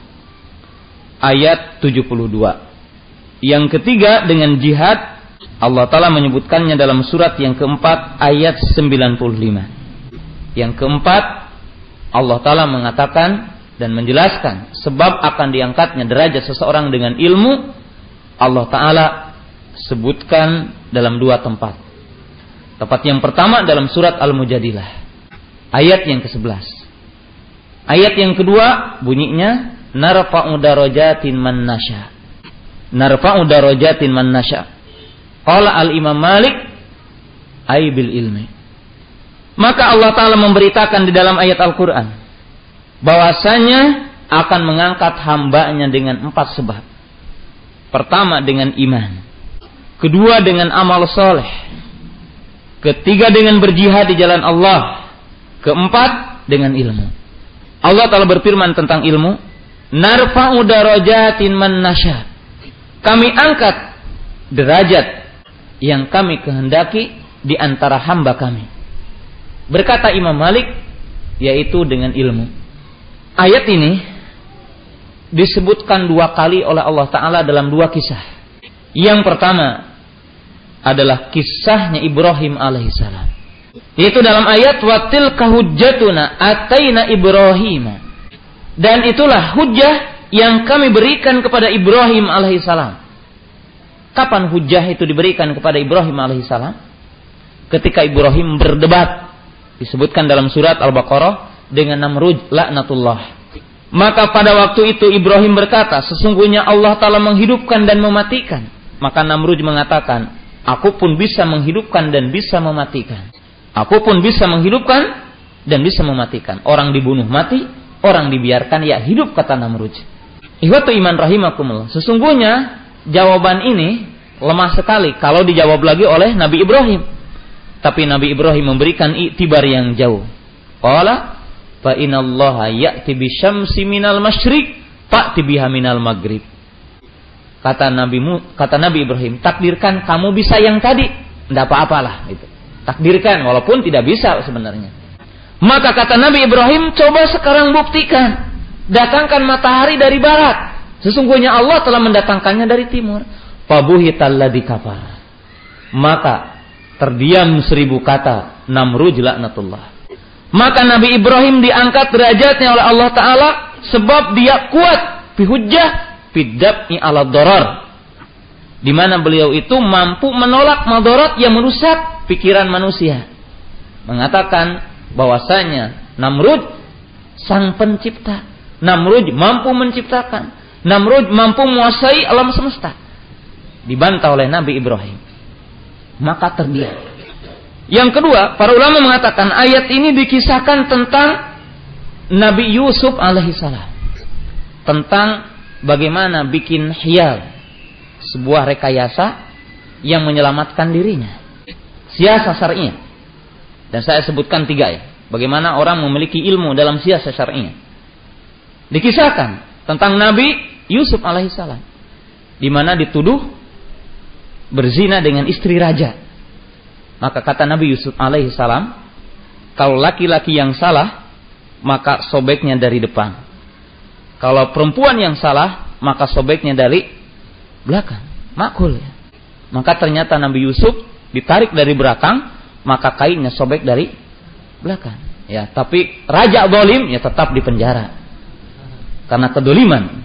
ayat 72. Yang ketiga dengan jihad, Allah Ta'ala menyebutkannya dalam surat yang keempat ayat 95. Yang keempat, Allah Ta'ala mengatakan dan menjelaskan sebab akan diangkatnya derajat seseorang dengan ilmu. Allah Ta'ala sebutkan dalam dua tempat. Tempat yang pertama dalam surat Al-Mujadilah ayat yang ke-11. Ayat yang kedua bunyinya narfa'u darajatin man nasya. Narfa'u darajatin man nasya. Qala al-Imam Malik ay bil ilmi. Maka Allah Ta'ala memberitakan di dalam ayat Al-Quran bahwasanya akan mengangkat hambanya dengan 4 sebab. Pertama dengan iman, kedua dengan amal soleh, ketiga dengan berjihad di jalan Allah, keempat dengan ilmu. Allah Ta'ala berfirman tentang ilmu, narfa'u darajatin man nasya. Kami angkat derajat yang kami kehendaki di antara hamba kami. Berkata Imam Malik, yaitu dengan ilmu. Ayat ini disebutkan 2 kali oleh Allah Ta'ala dalam 2 kisah. Yang pertama adalah kisahnya Ibrahim alaihissalam. Yaitu dalam ayat wa tilka hujjatuna ataina Ibrahim. Dan itulah hujjah yang kami berikan kepada Ibrahim alaihissalam. Kapan hujjah itu diberikan kepada Ibrahim alaihissalam? Ketika Ibrahim berdebat, disebutkan dalam surat Al-Baqarah dengan Namrud laknatullah. Maka pada waktu itu Ibrahim berkata, sesungguhnya Allah Ta'ala menghidupkan dan mematikan. Maka Namrud mengatakan, aku pun bisa menghidupkan dan bisa mematikan. Aku pun bisa menghidupkan dan bisa mematikan. Orang dibunuh mati, orang dibiarkan ya hidup, kata Namrud. Ihwatu iman rahimakumullah. Sesungguhnya jawaban ini lemah sekali kalau dijawab lagi oleh Nabi Ibrahim. Tapi Nabi Ibrahim memberikan iktibar yang jauh. Qala fa inallaha ya'ti bisyamsi minal masyriq fa'ti biha minal maghrib. Kata Nabi Ibrahim, takdirkan kamu bisa yang tadi, enggak apa-apalah itu. Takdirkan walaupun tidak bisa sebenarnya. Maka kata Nabi Ibrahim, coba sekarang buktikan. Datangkan matahari dari barat, Sesungguhnya Allah telah mendatangkannya dari timur. Fabuhital ladzi kafar. Maka terdiam 1000 kata Namrud laknatullah. Maka Nabi Ibrahim diangkat derajatnya oleh Allah Ta'ala sebab dia kuat fi hujjah fi dab'i ala darar. Di mana beliau itu mampu menolak madarat yang merusak pikiran manusia. Mengatakan bahwasanya Namrud sang pencipta. Namrud mampu menciptakan. Namrud mampu menguasai alam semesta. Dibantah oleh Nabi Ibrahim. Maka terdiam. Yang kedua, para ulama mengatakan ayat ini dikisahkan tentang Nabi Yusuf alaihissalam. Tentang bagaimana bikin hiyal, sebuah rekayasa yang menyelamatkan dirinya. Siasah syar'iyah. Dan saya sebutkan 3 ya. Bagaimana orang memiliki ilmu dalam siasah syar'iyah. Dikisahkan tentang Nabi Yusuf alaihissalam. Di mana dituduh berzina dengan istri raja. Maka kata Nabi Yusuf alaihissalam, kalau laki-laki yang salah, maka sobeknya dari depan. Kalau perempuan yang salah, maka sobeknya dari belakang. Makul ya. Maka ternyata Nabi Yusuf ditarik dari belakang, maka kainnya sobek dari belakang. Ya, tapi raja zalim ya tetap dipenjara karena kedoliman.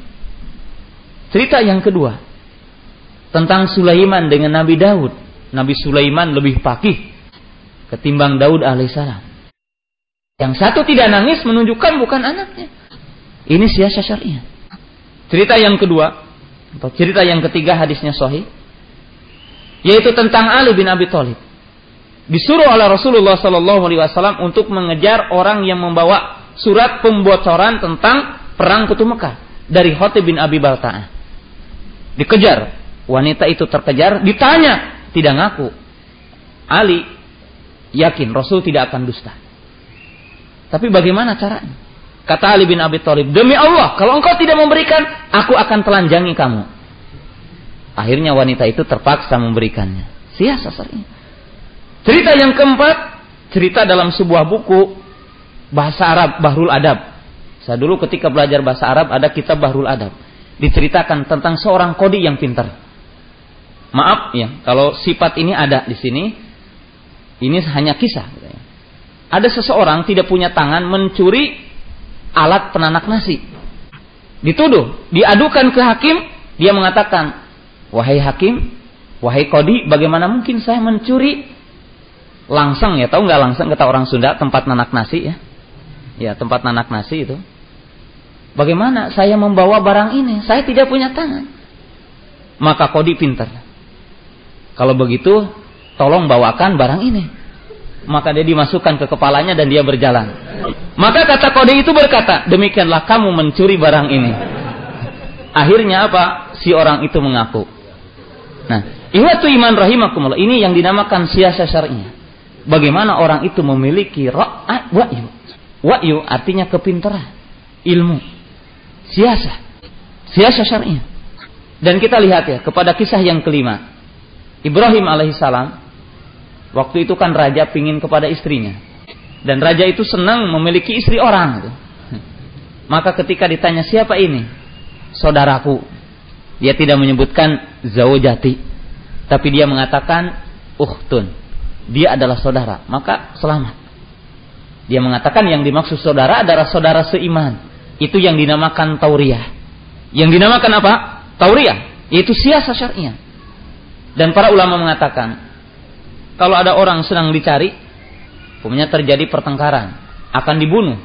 Cerita yang kedua tentang Sulaiman dengan Nabi Daud. Nabi Sulaiman lebih faqih ketimbang Daud alaihissalam. Yang satu tidak nangis menunjukkan bukan anaknya. Ini siasah syar'iyah. Cerita yang kedua atau cerita yang ketiga hadisnya sahih, yaitu tentang Ali bin Abi Thalib. Disuruh oleh Rasulullah SAW untuk mengejar orang yang membawa surat pembocoran tentang perang Futuh Mekah dari Hatib bin Abi Balta'ah. Dikejar, wanita itu terkejar, ditanya, tidak ngaku. Ali yakin Rasul tidak akan dusta. Tapi bagaimana caranya? Kata Ali bin Abi Thalib, demi Allah, kalau engkau tidak memberikan, aku akan telanjangi kamu. Akhirnya wanita itu terpaksa memberikannya. Siasah syar'iyah. Cerita yang keempat, cerita dalam sebuah buku bahasa Arab, Bahrul Adab. Saya dulu ketika belajar bahasa Arab ada kitab Bahrul Adab. Diceritakan tentang seorang qadi yang pintar. Maaf ya, kalau sifat ini ada di sini, ini hanya kisah. Ada seseorang tidak punya tangan mencuri alat penanak nasi. Dituduh, diadukan ke hakim, dia mengatakan, wahai hakim, wahai qadi, bagaimana mungkin saya mencuri langsang ya, tahu nggak langsang kata orang Sunda, tempat nanak nasi ya. Ya, tempat nanak nasi itu. Bagaimana saya membawa barang ini? Saya tidak punya tangan. Maka qadi pintar. Kalau begitu, tolong bawakan barang ini. Maka dia dimasukkan ke kepalanya dan dia berjalan. Maka kata qadi itu berkata, demikianlah kamu mencuri barang ini. Akhirnya apa? Si orang itu mengaku. Nah, ihwatu iman rahimakumullah, ini yang dinamakan siasah syar'iyah. Bagaimana orang itu memiliki wahyu. Wahyu artinya kepintaran, ilmu, siasah syar'iyah. Dan kita lihat ya kepada kisah yang kelima. Ibrahim alaihissalam waktu itu kan raja pingin kepada istrinya. Dan raja itu senang memiliki istri orang gitu. Maka ketika ditanya siapa ini? Saudaraku. Dia tidak menyebutkan zaujati, tapi dia mengatakan ukhtun. Dia adalah saudara, maka selamat. Dia mengatakan yang dimaksud saudara adalah saudara seiman. Itu yang dinamakan tauriyah. Yang dinamakan apa? Tauriyah, yaitu siasah syar'iyah. Dan para ulama mengatakan, kalau ada orang sedang dicari, punya terjadi pertengkaran, akan dibunuh.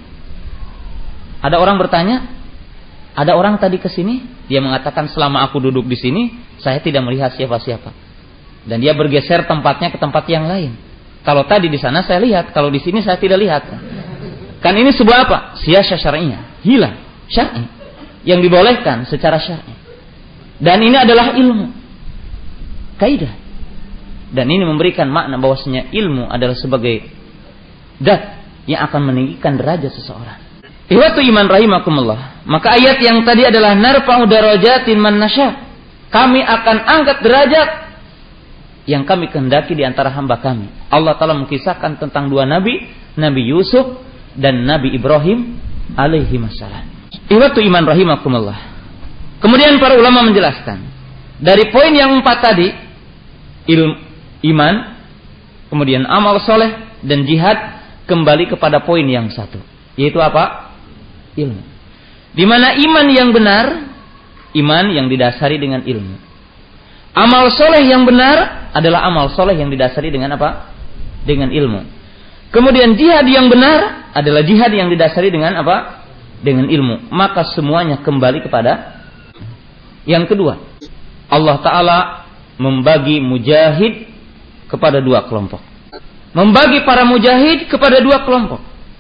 Ada orang bertanya, ada orang tadi ke sini, dia mengatakan selama aku duduk di sini, saya tidak melihat siapa-siapa. Dan dia bergeser tempatnya ke tempat yang lain. Kalau tadi di sana saya lihat, kalau di sini saya tidak lihat. Kan ini sebuah apa? Siasah syar'iyah, hilang syar'i yang dibolehkan secara syar'i. Dan ini adalah ilmu, kaidah. Dan ini memberikan makna bahwasanya ilmu adalah sebagai zat yang akan meninggikan derajat seseorang. Ihwatu iman rahimakumullah. Maka ayat yang tadi adalah narfa'u darajatin man nasya. Kami akan angkat derajat yang kami kehendaki di antara hamba kami. Allah Ta'ala mengkisahkan tentang dua nabi, Nabi Yusuf dan Nabi Ibrahim alaihi wassalam. Ihwatu iman rahimakumullah. Kemudian para ulama menjelaskan dari poin yang 4 tadi, iman, kemudian amal soleh dan jihad, kembali kepada poin yang 1, yaitu apa? Ilmu. Di mana iman yang benar, iman yang didasari dengan ilmu. Amal soleh yang benar adalah amal soleh yang didasari dengan apa? Dengan ilmu. Kemudian jihad yang benar adalah jihad yang didasari dengan apa? Dengan ilmu. Maka semuanya kembali kepada yang kedua. Allah Ta'ala membagi mujahid kepada 2 kelompok. Membagi para mujahid kepada 2 kelompok.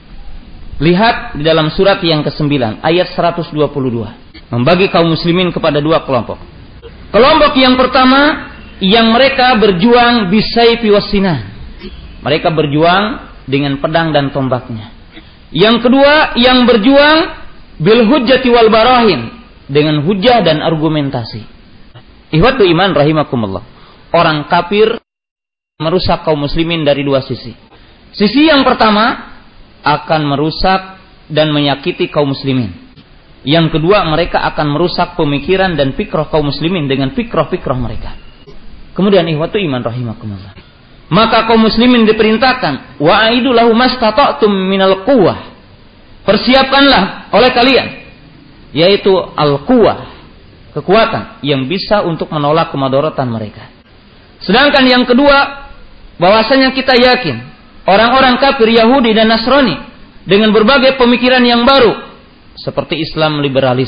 Lihat di dalam surat yang ke-9 ayat 122. Membagi kaum muslimin kepada 2 kelompok. Kelompok yang pertama, yang mereka berjuang bisayfi wassinan. Mereka berjuang dengan pedang dan tombaknya. Yang kedua, yang berjuang bil hujjati wal barahin, dengan hujjah dan argumentasi. Ihwatu iman rahimakumullah. Orang kafir merusak kaum muslimin dari 2 sisi. Sisi yang pertama akan merusak dan menyakiti kaum muslimin. Yang kedua, mereka akan merusak pemikiran dan fikrah kaum muslimin dengan fikrah-fikrah mereka. Kemudian ihwatu iman rahimakumullah, maka kaum muslimin diperintahkan wa'aidu lahu mastata'tum minal quwwah. Persiapkanlah oleh kalian, yaitu al-quwwah, kekuatan yang bisa untuk menolak kemadharatan mereka. Sedangkan yang kedua, bahwasanya kita yakin orang-orang kafir Yahudi dan Nasrani dengan berbagai pemikiran yang baru seperti Islam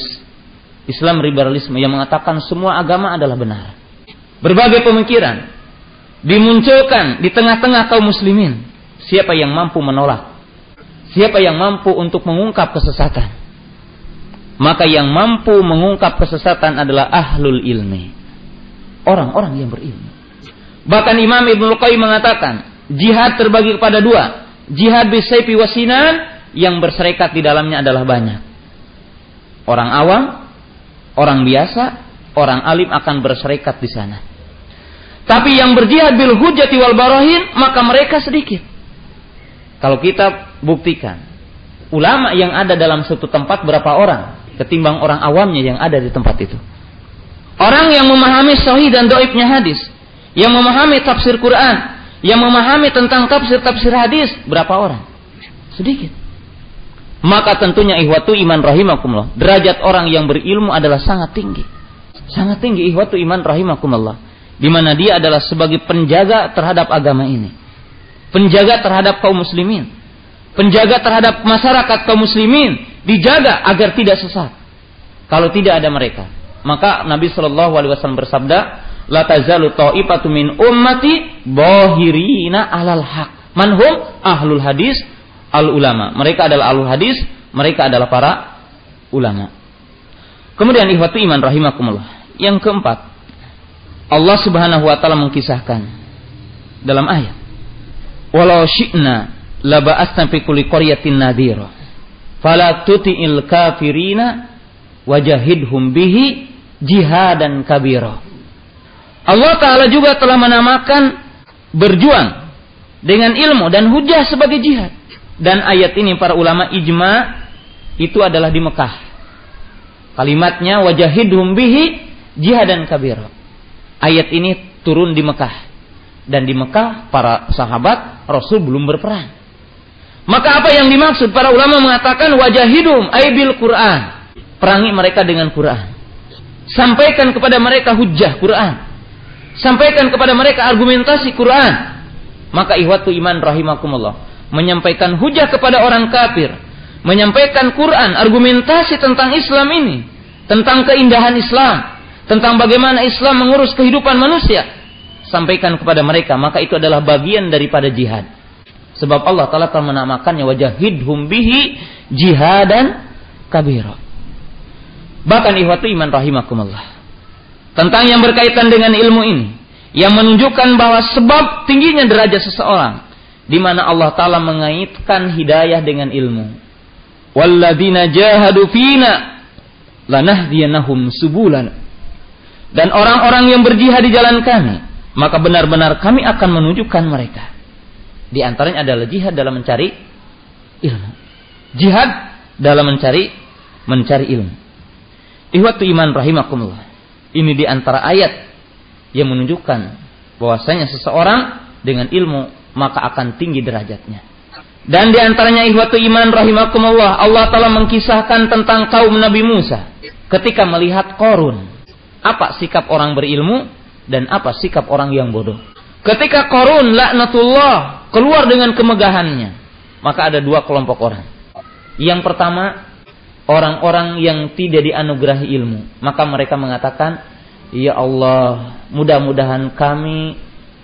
liberalisme yang mengatakan semua agama adalah benar. Berbagai pemikiran dimunculkan di tengah-tengah kaum muslimin. Siapa yang mampu menolak? Siapa yang mampu untuk mengungkap kesesatan? Maka yang mampu mengungkap kesesatan adalah ahlul ilmi, orang-orang yang berilmu. Bahkan Imam Ibnu Qayyim mengatakan jihad terbagi kepada 2. Jihad bisayfi wasinan, yang berserikat di dalamnya adalah banyak. Orang awam, orang biasa, orang alim akan berserikat di sana. Tapi yang berjihad bil hujjati wal barahin, maka mereka sedikit. Kalau kita buktikan ulama yang ada dalam suatu tempat berapa orang ketimbang orang awamnya yang ada di tempat itu. Orang yang memahami sahih dan dhaifnya hadis, yang memahami tafsir Quran, yang memahami tentang tafsir hadis, berapa orang? Sedikit. Maka tentunya ihwatu iman rahimakumullah, derajat orang yang berilmu adalah sangat tinggi. Sangat tinggi ihwatu iman rahimakumullah, di mana dia adalah sebagai penjaga terhadap agama ini. Penjaga terhadap kaum muslimin. Penjaga terhadap masyarakat kaum muslimin, dijaga agar tidak sesat. Kalau tidak ada mereka, maka Nabi SAW bersabda, la tazalu ta'ifatu min ummati bahirina alal haq. Manhum ahlul hadis al ulama. Mereka adalah ahlul hadis, mereka adalah para ulama. Kemudian ihwatu iman rahimakumullah, yang keempat, Allah Subhanahu wa taala mengkisahkan dalam ayat, walau syi'na la ba'atsna fi kulli qaryatin nadhira fala tuti'il kafirina wajahidhum bihi jihadan kabira. Allah Ta'ala juga telah menamakan berjuang dengan ilmu dan hujjah sebagai jihad. Dan ayat ini para ulama ijma itu adalah di Mekah. Kalimatnya wajahidhum bihi jihadan kabira. Ayat ini turun di Mekah. Dan di Mekah para sahabat Rasul belum berperang. Maka apa yang dimaksud? Para ulama mengatakan wajahidhum ay bil Quran. Perangi mereka dengan Quran. Sampaikan kepada mereka hujjah Quran. Sampaikan kepada mereka argumentasi Quran. Maka ihwatu iman rahimakumullah, menyampaikan hujjah kepada orang kafir, menyampaikan Quran, argumentasi tentang Islam ini, tentang keindahan Islam, tentang bagaimana Islam mengurus kehidupan manusia, sampaikan kepada mereka, maka itu adalah bagian daripada jihad. Sebab Allah Ta'ala telah menamakannya wajahidhum bihi jihadan kabira. Bahkan ihwatu iman rahimakumullah, tentang yang berkaitan dengan ilmu ini, yang menunjukkan bahwa sebab tingginya derajat seseorang, di mana Allah Ta'ala mengaitkan hidayah dengan ilmu. Walladzina jahadu fina lanahdiyanahum subulana. Dan orang-orang yang berjihad di jalan kami, maka benar-benar kami akan menunjukkan mereka. Di antaranya adalah jihad dalam mencari ilmu. Jihad dalam mencari ilmu. Ihwatu iman rahimakumullah. Ini di antara ayat yang menunjukkan bahwasanya seseorang dengan ilmu maka akan tinggi derajatnya. Dan di antaranya ihwatu iman rahimakumullah, Allah Ta'ala mengkisahkan tentang kaum Nabi Musa ketika melihat Qarun. Apa sikap orang berilmu dan apa sikap orang yang bodoh. Ketika Qarun laknatullah keluar dengan kemegahannya, maka ada dua kelompok orang. Yang pertama, orang-orang yang tidak dianugerahi ilmu. Maka mereka mengatakan, ya Allah, mudah-mudahan kami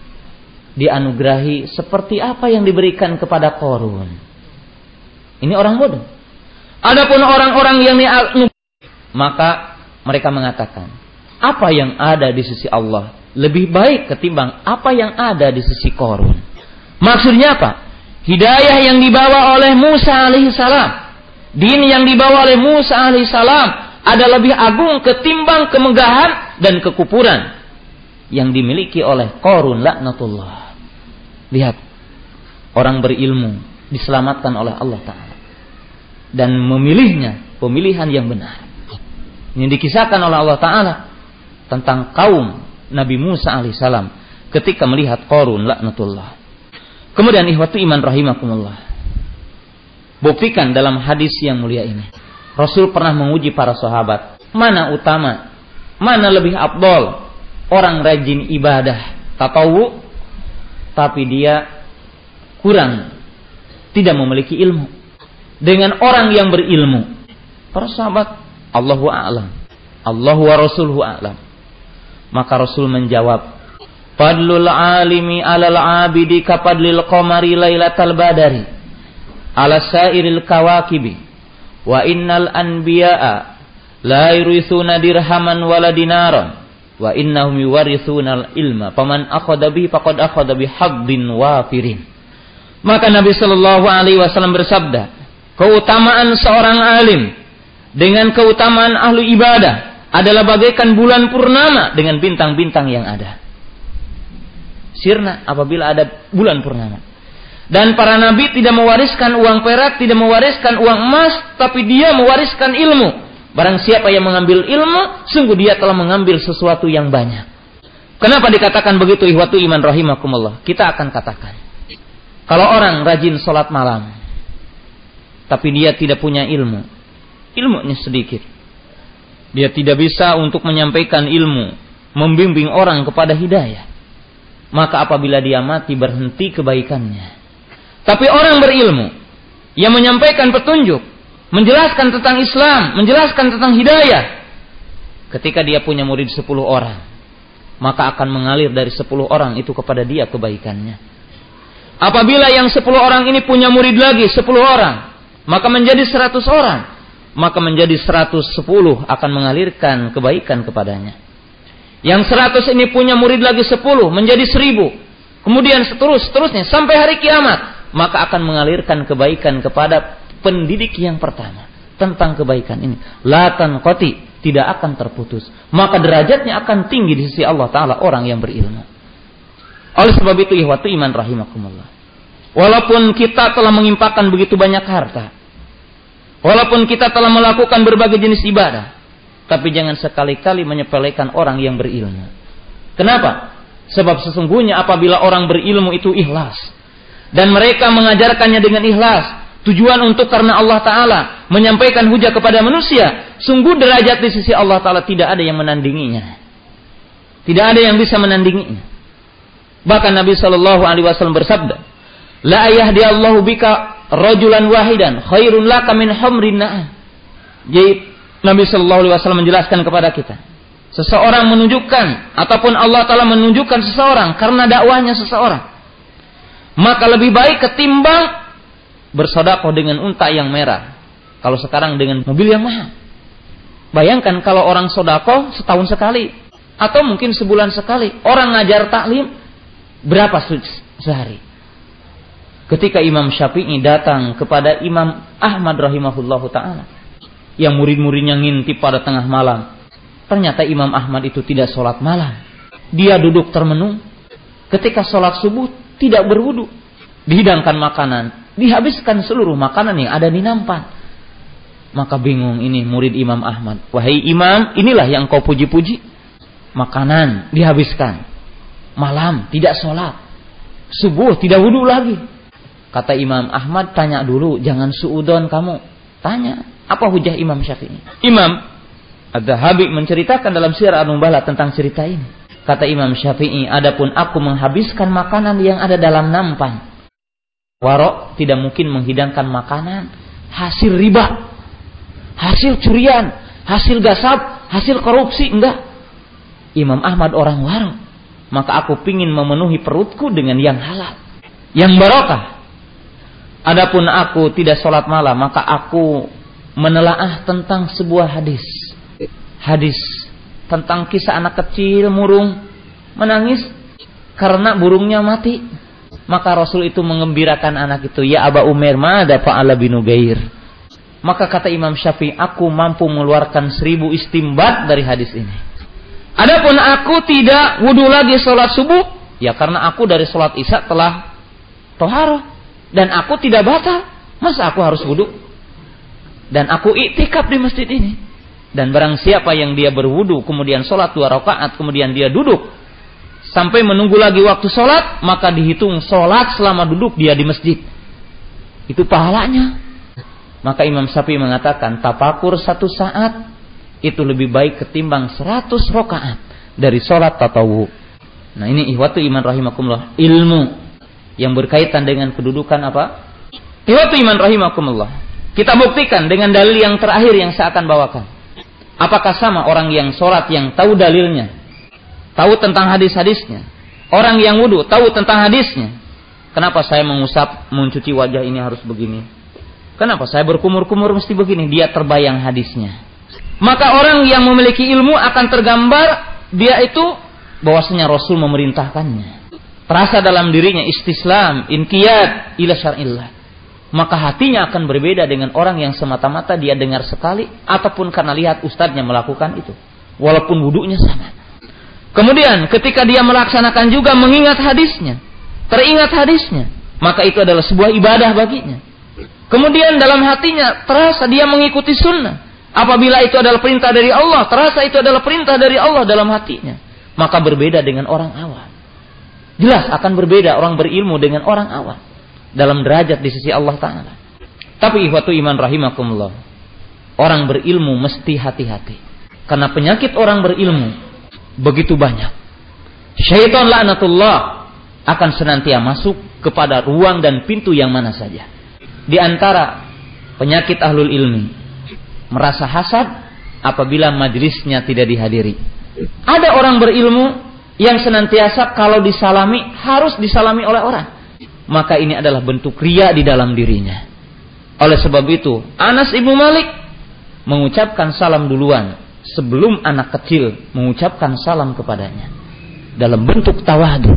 dianugerahi seperti apa yang diberikan kepada Qarun. Ini orang bodoh. Adapun orang-orang yang dianugerahi, maka mereka mengatakan, apa yang ada di sisi Allah lebih baik ketimbang apa yang ada di sisi Qarun. Maksudnya apa? Hidayah yang dibawa oleh Musa alaihissalam, din yang dibawa oleh Musa alaihissalam ada lebih agung ketimbang kemegahan dan kekufuran yang dimiliki oleh Qarun laknatullah. Lihat, orang berilmu diselamatkan oleh Allah Ta'ala dan memilihnya pemilihan yang benar. Ini dikisahkan oleh Allah Ta'ala tentang kaum Nabi Musa alaihissalam ketika melihat Qarun laknatullah. Kemudian ihwatu iman rahimakumullah, buktikan dalam hadis yang mulia ini, Rasul pernah menguji para sahabat, mana utama, mana lebih afdal orang rajin ibadah tatawu tapi dia kurang, tidak memiliki ilmu, dengan orang yang berilmu. Para sahabat, Allahu a'lam, Allahu wa rasuluhu a'lam. Maka Rasul menjawab, fadlul alimi alal abidi kapadlil qamari lailatal badari ala sairil kawakibi wa innal anbiya'a la yurithuna dirhaman wala dinaran wa innahum yuwarithuna ilma faman akhadha bihi faqad akhadha bihaddin wafirin. Maka Nabi sallallahu alaihi wasallam bersabda, keutamaan seorang alim dengan keutamaan ahli ibadah adalah bagaikan bulan purnama dengan bintang-bintang yang ada. Sirna apabila ada bulan purnama. Dan para nabi tidak mewariskan uang perak, tidak mewariskan uang emas, tapi dia mewariskan ilmu. Barang siapa yang mengambil ilmu, sungguh dia telah mengambil sesuatu yang banyak. Kenapa dikatakan begitu ihwatu iman rahimakumullah? Kita akan katakan, kalau orang rajin sholat malam, tapi dia tidak punya ilmu, ilmunya sedikit, dia tidak bisa untuk menyampaikan ilmu, membimbing orang kepada hidayah, maka apabila dia mati berhenti kebaikannya. Tapi orang berilmu yang menyampaikan petunjuk, menjelaskan tentang Islam, menjelaskan tentang hidayah, ketika dia punya murid 10 orang, maka akan mengalir dari 10 orang itu kepada dia kebaikannya. Apabila yang 10 orang ini punya murid lagi 10 orang, maka menjadi 100 orang, maka menjadi 110 akan mengalirkan kebaikan kepadanya. Yang 100 ini punya murid lagi 10, menjadi 1000. Kemudian seterusnya sampai hari kiamat, maka akan mengalirkan kebaikan kepada pendidik yang pertama tentang kebaikan ini. La tanqati, tidak akan terputus. Maka derajatnya akan tinggi di sisi Allah Ta'ala orang yang berilmu. Oleh sebab itu ihwatu iman rahimakumullah, walaupun kita telah mengimpakkan begitu banyak harta, walaupun kita telah melakukan berbagai jenis ibadah, tapi jangan sekali-kali menyepelekan orang yang berilmu. Kenapa? Sebab sesungguhnya apabila orang berilmu itu ikhlas, dan mereka mengajarkannya dengan ikhlas, tujuan untuk karena Allah Ta'ala, menyampaikan hujah kepada manusia, sungguh derajat di sisi Allah Ta'ala tidak ada yang menandinginya. Tidak ada yang bisa menandinginya. Bahkan Nabi SAW bersabda, la yahdiyallahu bika rajulan wahidan khairun laka min humrin na'am. Jadi Nabi SAW menjelaskan kepada kita, seseorang menunjukkan ataupun Allah Ta'ala menunjukkan seseorang karena dakwahnya seseorang, maka lebih baik ketimbang bersedekah dengan unta yang merah. Kalau sekarang dengan mobil yang mahal. Bayangkan kalau orang sedekah setahun sekali atau mungkin sebulan sekali. Orang ngajar taklim berapa sehari? Ketika Imam Syafi'i datang kepada Imam Ahmad rahimahullahu ta'ala, yang murid-muridnya ngintip pada tengah malam, ternyata Imam Ahmad itu tidak sholat malam. Dia duduk termenung. Ketika sholat subuh tidak berwudu. Dihidangkan makanan, dihabiskan seluruh makanan yang ada di nampan. Maka bingung ini murid Imam Ahmad. Wahai Imam, inilah yang kau puji-puji. Makanan dihabiskan. Malam tidak sholat. Subuh tidak wudu lagi. Kata Imam Ahmad, tanya dulu, jangan suudon kamu. Tanya, apa hujah Imam Syafi'i? Imam Adz-Dzahabi menceritakan dalam Syiar An-Nubala tentang cerita ini. Kata Imam Syafi'i, adapun aku menghabiskan makanan yang ada dalam nampan. Warok tidak mungkin menghidangkan makanan hasil riba, hasil curian, hasil gasab, hasil korupsi, enggak. Imam Ahmad orang warok. Maka aku pingin memenuhi perutku dengan yang halal, yang barokah. Adapun aku tidak sholat malam, maka aku menelaah tentang sebuah hadis. Hadis tentang kisah anak kecil murung menangis karena burungnya mati. Maka Rasul itu mengembirakan anak itu, ya Aba Umair, mada fa'ala binu Gair. Maka kata Imam Syafi'i, aku mampu mengeluarkan 1000 istimbat dari hadis ini. Adapun aku tidak wudu lagi sholat subuh, ya karena aku dari sholat isya telah toharoh. Dan aku tidak batal, masa aku harus wudu? Dan aku iktikaf di masjid ini. Dan barang siapa yang dia berwudu, kemudian sholat 2 rakaat, kemudian dia duduk, sampai menunggu lagi waktu sholat, maka dihitung sholat selama duduk dia di masjid. Itu pahalanya. Maka Imam Syafi'i mengatakan, tafakur 1 saat, itu lebih baik ketimbang 100 rakaat dari sholat tatawu. Nah ini ihwatu iman rahimakumullah, ilmu yang berkaitan dengan kedudukan apa? Ihwatu iman rahimakumullah. Kita buktikan dengan dalil yang terakhir yang saya akan bawakan. Apakah sama orang yang sholat yang tahu dalilnya, tahu tentang hadis-hadisnya, orang yang wudu tahu tentang hadisnya? Kenapa saya mengusap, mencuci wajah ini harus begini? Kenapa saya berkumur-kumur mesti begini? Dia terbayang hadisnya. Maka orang yang memiliki ilmu akan tergambar dia itu bahwasanya Rasul memerintahkannya. Terasa dalam dirinya istislam, inqiyad ila syar'illah. Maka hatinya akan berbeda dengan orang yang semata-mata dia dengar sekali ataupun karena lihat ustadznya melakukan itu. Walaupun wudunya sama. Kemudian ketika dia melaksanakan juga mengingat hadisnya, teringat hadisnya, maka itu adalah sebuah ibadah baginya. Kemudian dalam hatinya terasa dia mengikuti sunnah. Apabila itu adalah perintah dari Allah, terasa itu adalah perintah dari Allah dalam hatinya, maka berbeda dengan orang awam. Jelas akan berbeda orang berilmu dengan orang awam dalam derajat di sisi Allah Ta'ala. Tapi ihwatu iman rahimakumullah, orang berilmu mesti hati-hati. Karena penyakit orang berilmu begitu banyak. Syaitan laknatullah akan senantiasa masuk kepada ruang dan pintu yang mana saja. Di antara penyakit ahlul ilmi, merasa hasad apabila majlisnya tidak dihadiri. Ada orang berilmu yang senantiasa kalau disalami harus disalami oleh orang. Maka ini adalah bentuk riya di dalam dirinya. Oleh sebab itu, Anas ibnu Malik mengucapkan salam duluan sebelum anak kecil mengucapkan salam kepadanya dalam bentuk tawadu.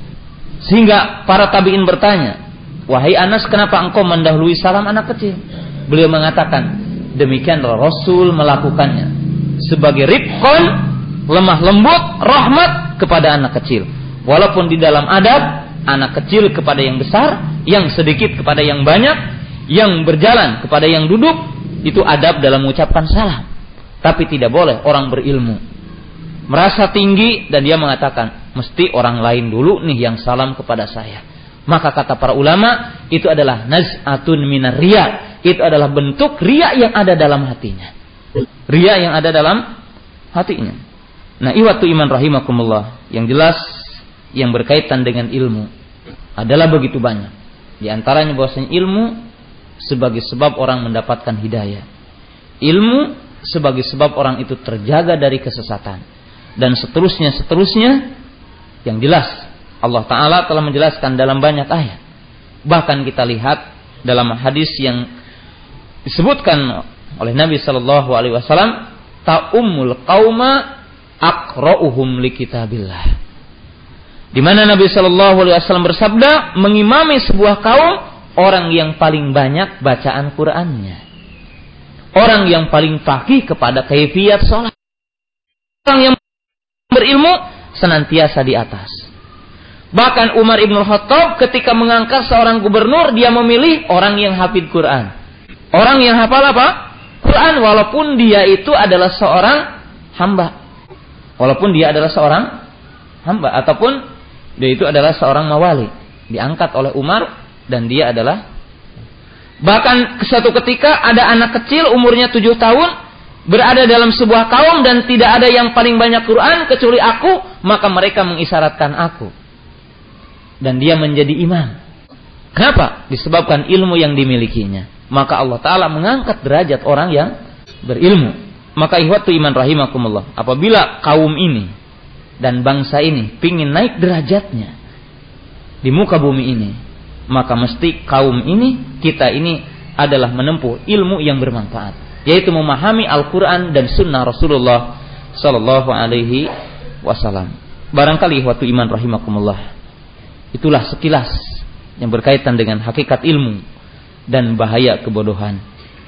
Sehingga para tabi'in bertanya, wahai Anas, kenapa engkau mendahului salam anak kecil? Beliau mengatakan, demikianlah Rasul melakukannya sebagai rifqon, lemah lembut, rahmat kepada anak kecil. Walaupun di dalam adab, anak kecil kepada yang besar, yang sedikit kepada yang banyak, yang berjalan kepada yang duduk, itu adab dalam mengucapkan salam. Tapi tidak boleh orang berilmu merasa tinggi dan dia mengatakan, mesti orang lain dulu nih yang salam kepada saya. Maka kata para ulama, itu adalah naz'atun minar riya. Itu adalah bentuk riya yang ada dalam hatinya. Riya yang ada dalam hatinya. Nah, ihwatu iman rahimakumullah, yang jelas yang berkaitan dengan ilmu adalah begitu banyak. Di antaranya bahwasanya ilmu sebagai sebab orang mendapatkan hidayah. Ilmu sebagai sebab orang itu terjaga dari kesesatan. Dan seterusnya yang jelas Allah Ta'ala telah menjelaskan dalam banyak ayat. Bahkan kita lihat dalam hadis yang disebutkan oleh Nabi Sallallahu Alaihi Wasallam, ta'ummul qauma aqra'uhum li kitabillah. Di mana Nabi Sallallahu Alaihi Wasallam bersabda, mengimami sebuah kaum orang yang paling banyak bacaan Qur'annya, orang yang paling faqih kepada kaifiyat sholat, orang yang berilmu senantiasa di atas. Bahkan Umar ibn Khattab ketika mengangkat seorang gubernur, dia memilih orang yang hafid Quran. Orang yang hafal apa? Quran walaupun dia itu adalah seorang hamba. Walaupun dia adalah seorang hamba ataupun dia itu adalah seorang mawali, diangkat oleh Umar dan dia adalah, bahkan suatu ketika ada anak kecil umurnya 7 tahun berada dalam sebuah kaum dan tidak ada yang paling banyak Quran kecuali aku, maka mereka mengisyaratkan aku dan dia menjadi imam. Kenapa? Disebabkan ilmu yang dimilikinya. Maka Allah Ta'ala mengangkat derajat orang yang berilmu. Maka ihwatu iman rahimakumullah, apabila kaum ini dan bangsa ini pingin naik derajatnya di muka bumi ini, maka mesti kaum ini, kita ini adalah menempuh ilmu yang bermanfaat, yaitu memahami Al-Quran dan Sunnah Rasulullah Sallallahu Alaihi Wasallam. Barangkali ihwatu iman rahimakumullah, itulah sekilas yang berkaitan dengan hakikat ilmu dan bahaya kebodohan.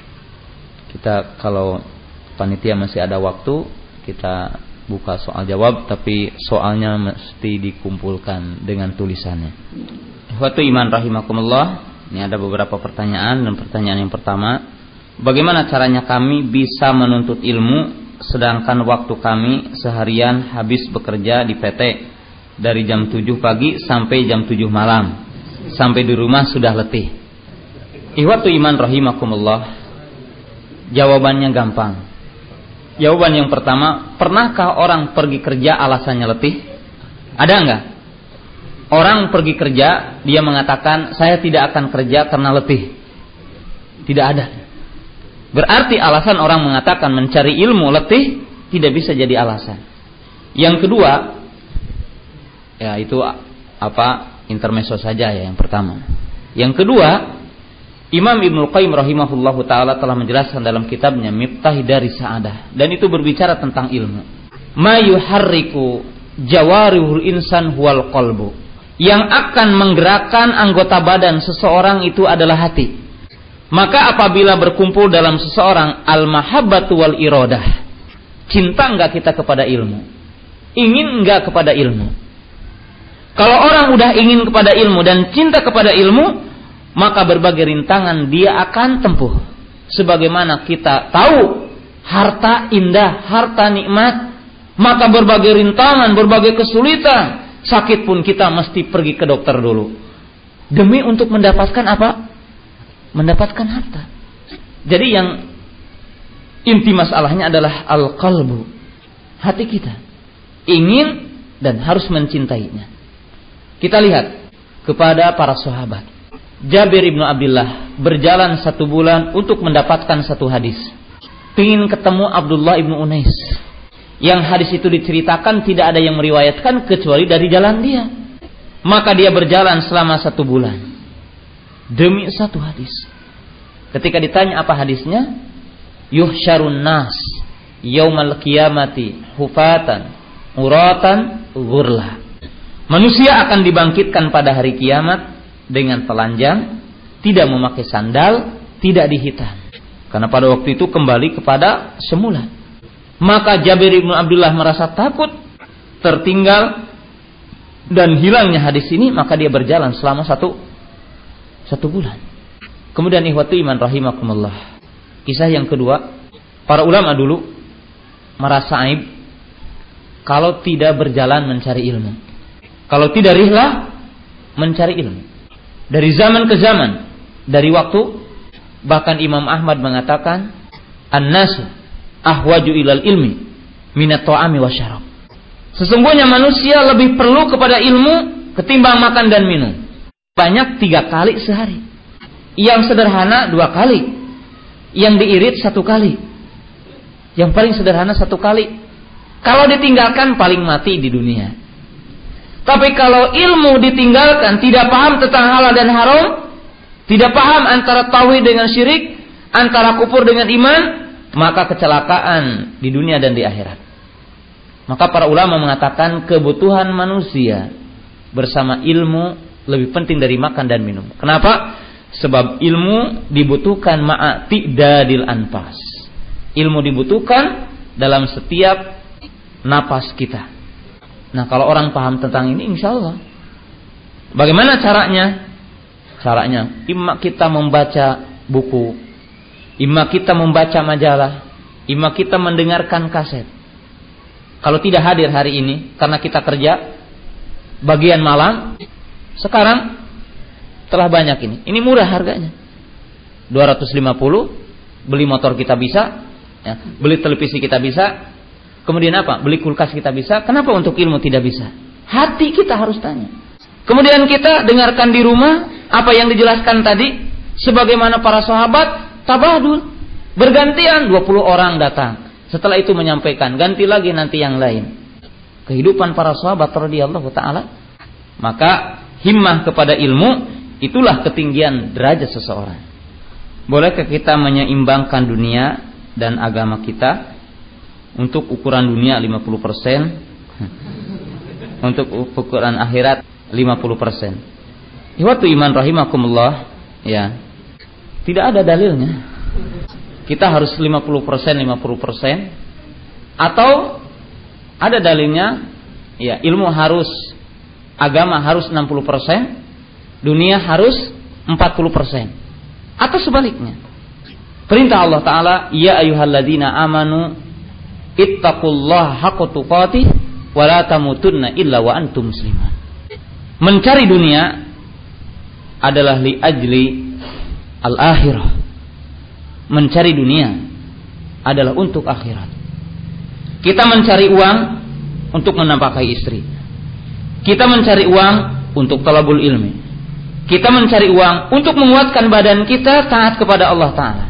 Kita kalau panitia masih ada waktu, kita buka soal jawab, tapi soalnya mesti dikumpulkan dengan tulisannya. Ihwatu iman rahimakumullah, ini ada beberapa pertanyaan, dan pertanyaan yang pertama, bagaimana caranya kami bisa menuntut ilmu sedangkan waktu kami seharian habis bekerja di PT dari jam 7 pagi sampai jam 7 malam, sampai di rumah sudah letih. Ihwatu iman rahimakumullah, jawabannya gampang. Jawaban yang pertama, pernahkah orang pergi kerja alasannya letih? Ada enggak? Orang pergi kerja, dia mengatakan saya tidak akan kerja karena letih. Tidak ada. Berarti alasan orang mengatakan mencari ilmu letih tidak bisa jadi alasan. Yang kedua, ya itu intermezzo saja ya yang pertama. Yang kedua, Imam Ibnu Qayyim rahimahullahu ta'ala telah menjelaskan dalam kitabnya Miftah Dari Sa'adah, dan itu berbicara tentang ilmu. Ma yuharriku jawarihul insan huwal qalbu. Yang akan menggerakkan anggota badan seseorang itu adalah hati. Maka apabila berkumpul dalam seseorang al-mahabbatu wal iradah, cinta enggak kita kepada ilmu? Ingin enggak kepada ilmu? Kalau orang udah ingin kepada ilmu dan cinta kepada ilmu, maka berbagai rintangan dia akan tempuh. Sebagaimana kita tahu harta indah, harta nikmat, maka berbagai rintangan, berbagai kesulitan, sakit pun kita mesti pergi ke dokter dulu demi untuk mendapatkan apa? Mendapatkan harta. Jadi yang inti masalahnya adalah al-qalbu, hati kita ingin dan harus mencintainya. Kita lihat kepada para sahabat. Jabir ibnu Abdullah berjalan 1 bulan untuk mendapatkan 1 hadis. Ingin ketemu Abdullah ibnu Unais. Yang hadis itu diceritakan tidak ada yang meriwayatkan kecuali dari jalan dia. Maka dia berjalan selama 1 bulan demi 1 hadis. Ketika ditanya apa hadisnya, yuhsyarun nas yaumal qiyamati hufatan uratan ghurla. Manusia akan dibangkitkan pada hari kiamat dengan telanjang, tidak memakai sandal, tidak dihitan. Karena pada waktu itu kembali kepada semula. Maka Jabir ibnu Abdullah merasa takut tertinggal dan hilangnya hadis ini, maka dia berjalan selama 1 bulan. Kemudian ihwatu iman rahimakumullah, kisah yang kedua, para ulama dulu merasa aib kalau tidak berjalan mencari ilmu, kalau tidak rihlah mencari ilmu. Dari zaman ke zaman, dari waktu, bahkan Imam Ahmad mengatakan, an-nasu ahwaju ilal ilmi minat ta'ami wa syarab. Sesungguhnya manusia lebih perlu kepada ilmu ketimbang makan dan minum. Banyak 3 kali sehari. Yang sederhana 2 kali. Yang diirit 1 kali. Yang paling sederhana 1 kali. Kalau ditinggalkan paling mati di dunia. Tapi kalau ilmu ditinggalkan, tidak paham tentang halal dan haram, tidak paham antara tauhid dengan syirik, antara kufur dengan iman, maka kecelakaan di dunia dan di akhirat. Maka para ulama mengatakan kebutuhan manusia bersama ilmu lebih penting dari makan dan minum. Kenapa? Sebab ilmu dibutuhkan ma'atidadil anfas. Ilmu dibutuhkan dalam setiap napas kita. Nah, kalau orang paham tentang ini, insya Allah. Bagaimana caranya? Caranya, imma kita membaca buku Imma kita membaca majalah, imma kita mendengarkan kaset. Kalau tidak hadir hari ini karena kita kerja bagian malam, sekarang telah banyak ini. Ini murah harganya. 250, beli motor kita bisa, ya, beli televisi kita bisa. Kemudian apa? Beli kulkas kita bisa. Kenapa untuk ilmu tidak bisa? Hati kita harus tanya. Kemudian kita dengarkan di rumah apa yang dijelaskan tadi, sebagaimana para sahabat tabadul, bergantian 20 orang datang. Setelah itu menyampaikan, ganti lagi nanti yang lain. Kehidupan para sahabat radhiyallahu taala. Maka himmah kepada ilmu itulah ketinggian derajat seseorang. Bolehkah kita menyeimbangkan dunia dan agama kita? Untuk ukuran dunia 50%, untuk ukuran akhirat 50%. Ikhwatu iman rahimakumullah, ya. Tidak ada dalilnya. Kita harus 50% atau ada dalilnya, ya, ilmu harus, agama harus 60%, dunia harus 40%. Atau sebaliknya. Perintah Allah Ta'ala, ya ayyuhalladzina amanu ittaqullaha haqqa tuqatih wa la tamutunna illa wa antum muslimun. Mencari dunia adalah li ajli al-akhirah. Mencari dunia adalah untuk akhirat. Kita mencari uang untuk menafkahi istri. Kita mencari uang untuk talabul ilmi. Kita mencari uang untuk menguatkan badan kita taat kepada Allah Ta'ala.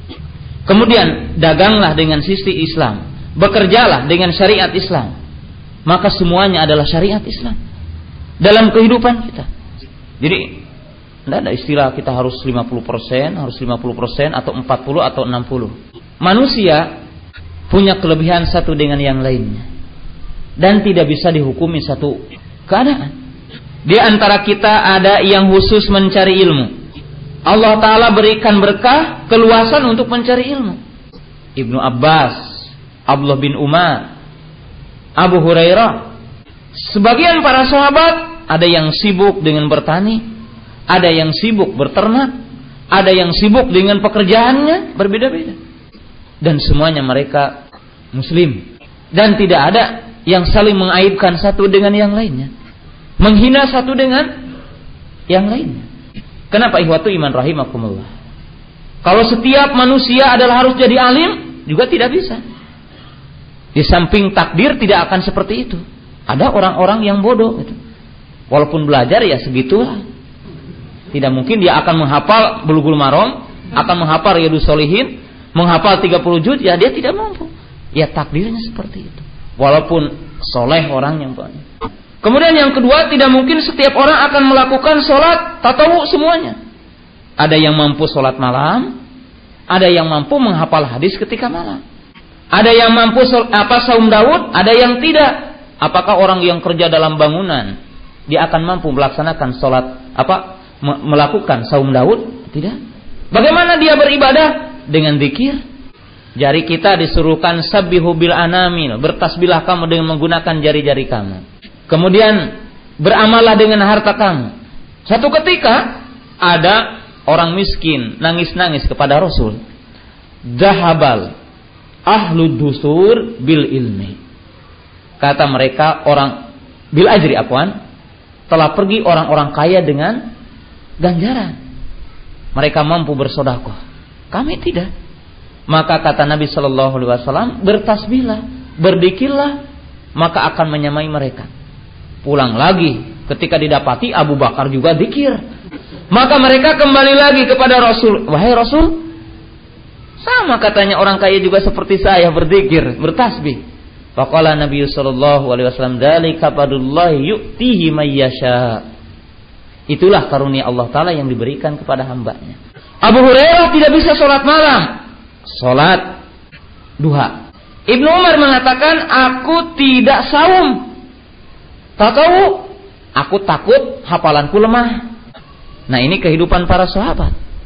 Kemudian daganglah dengan sisi Islam, bekerjalah dengan syariat Islam. Maka semuanya adalah syariat Islam dalam kehidupan kita. Jadi tidak ada istilah kita harus 50%, harus 50% atau 40 atau 60. Manusia punya kelebihan satu dengan yang lainnya dan tidak bisa dihukumi satu keadaan. Di antara kita ada yang khusus mencari ilmu. Allah Ta'ala berikan berkah, keluasan untuk mencari ilmu. Ibnu Abbas, Abdullah bin Umar, Abu Hurairah. Sebagian para sahabat ada yang sibuk dengan bertani, ada yang sibuk berternak, ada yang sibuk dengan pekerjaannya, berbeda-beda. Dan semuanya mereka muslim. Dan tidak ada yang saling mengaibkan satu dengan yang lainnya, menghina satu dengan yang lainnya. Kenapa ikhwatu iman rahimakumullah? Kalau setiap manusia adalah harus jadi alim, juga tidak bisa. Di samping takdir tidak akan seperti itu. Ada orang-orang yang bodoh gitu. Walaupun belajar ya segitulah. Tidak mungkin dia akan menghafal Bulughul Maram, akan menghafal Riyadhus Shalihin, menghafal 30 juz, ya dia tidak mampu. Ya takdirnya seperti itu. Walaupun soleh orang yang banyak. Kemudian yang kedua, tidak mungkin setiap orang akan melakukan sholat tatawu semuanya. Ada yang mampu sholat malam, ada yang mampu menghafal hadis ketika malam. Ada yang mampu saum Daud, ada yang tidak. Apakah orang yang kerja dalam bangunan dia akan mampu melaksanakan sholat melakukan saum Daud? Tidak. Bagaimana dia beribadah? Dengan zikir. Jari kita disuruhkan sabbihu bil anamil, bertasbihlah kamu dengan menggunakan jari-jari kamu. Kemudian beramallah dengan harta kamu. Satu ketika ada orang miskin nangis-nangis kepada Rasul. Dahabal ahlu dusur bil ilmi. Kata mereka orang bil ajri telah pergi orang-orang kaya dengan ganjaran. Mereka mampu bersedekah. Kami tidak. Maka kata Nabi sallallahu alaihi wasallam, bertasbihlah, berzikirlah, maka akan menyamai mereka. Pulang lagi ketika didapati Abu Bakar juga zikir. Maka mereka kembali lagi kepada Rasul. Wahai Rasul, sama katanya orang kaya juga seperti saya berzikir, bertasbih. Faqala Nabi sallallahu alaihi wasallam, dzalika fadlullahi yu'tihi may yasha. Itulah karunia Allah Ta'ala yang diberikan kepada hambanya. Abu Hurairah tidak bisa sholat malam, sholat duha. Ibnu Umar mengatakan, aku tidak saum. Tahu, aku takut hafalanku lemah. Nah, ini kehidupan para sahabat.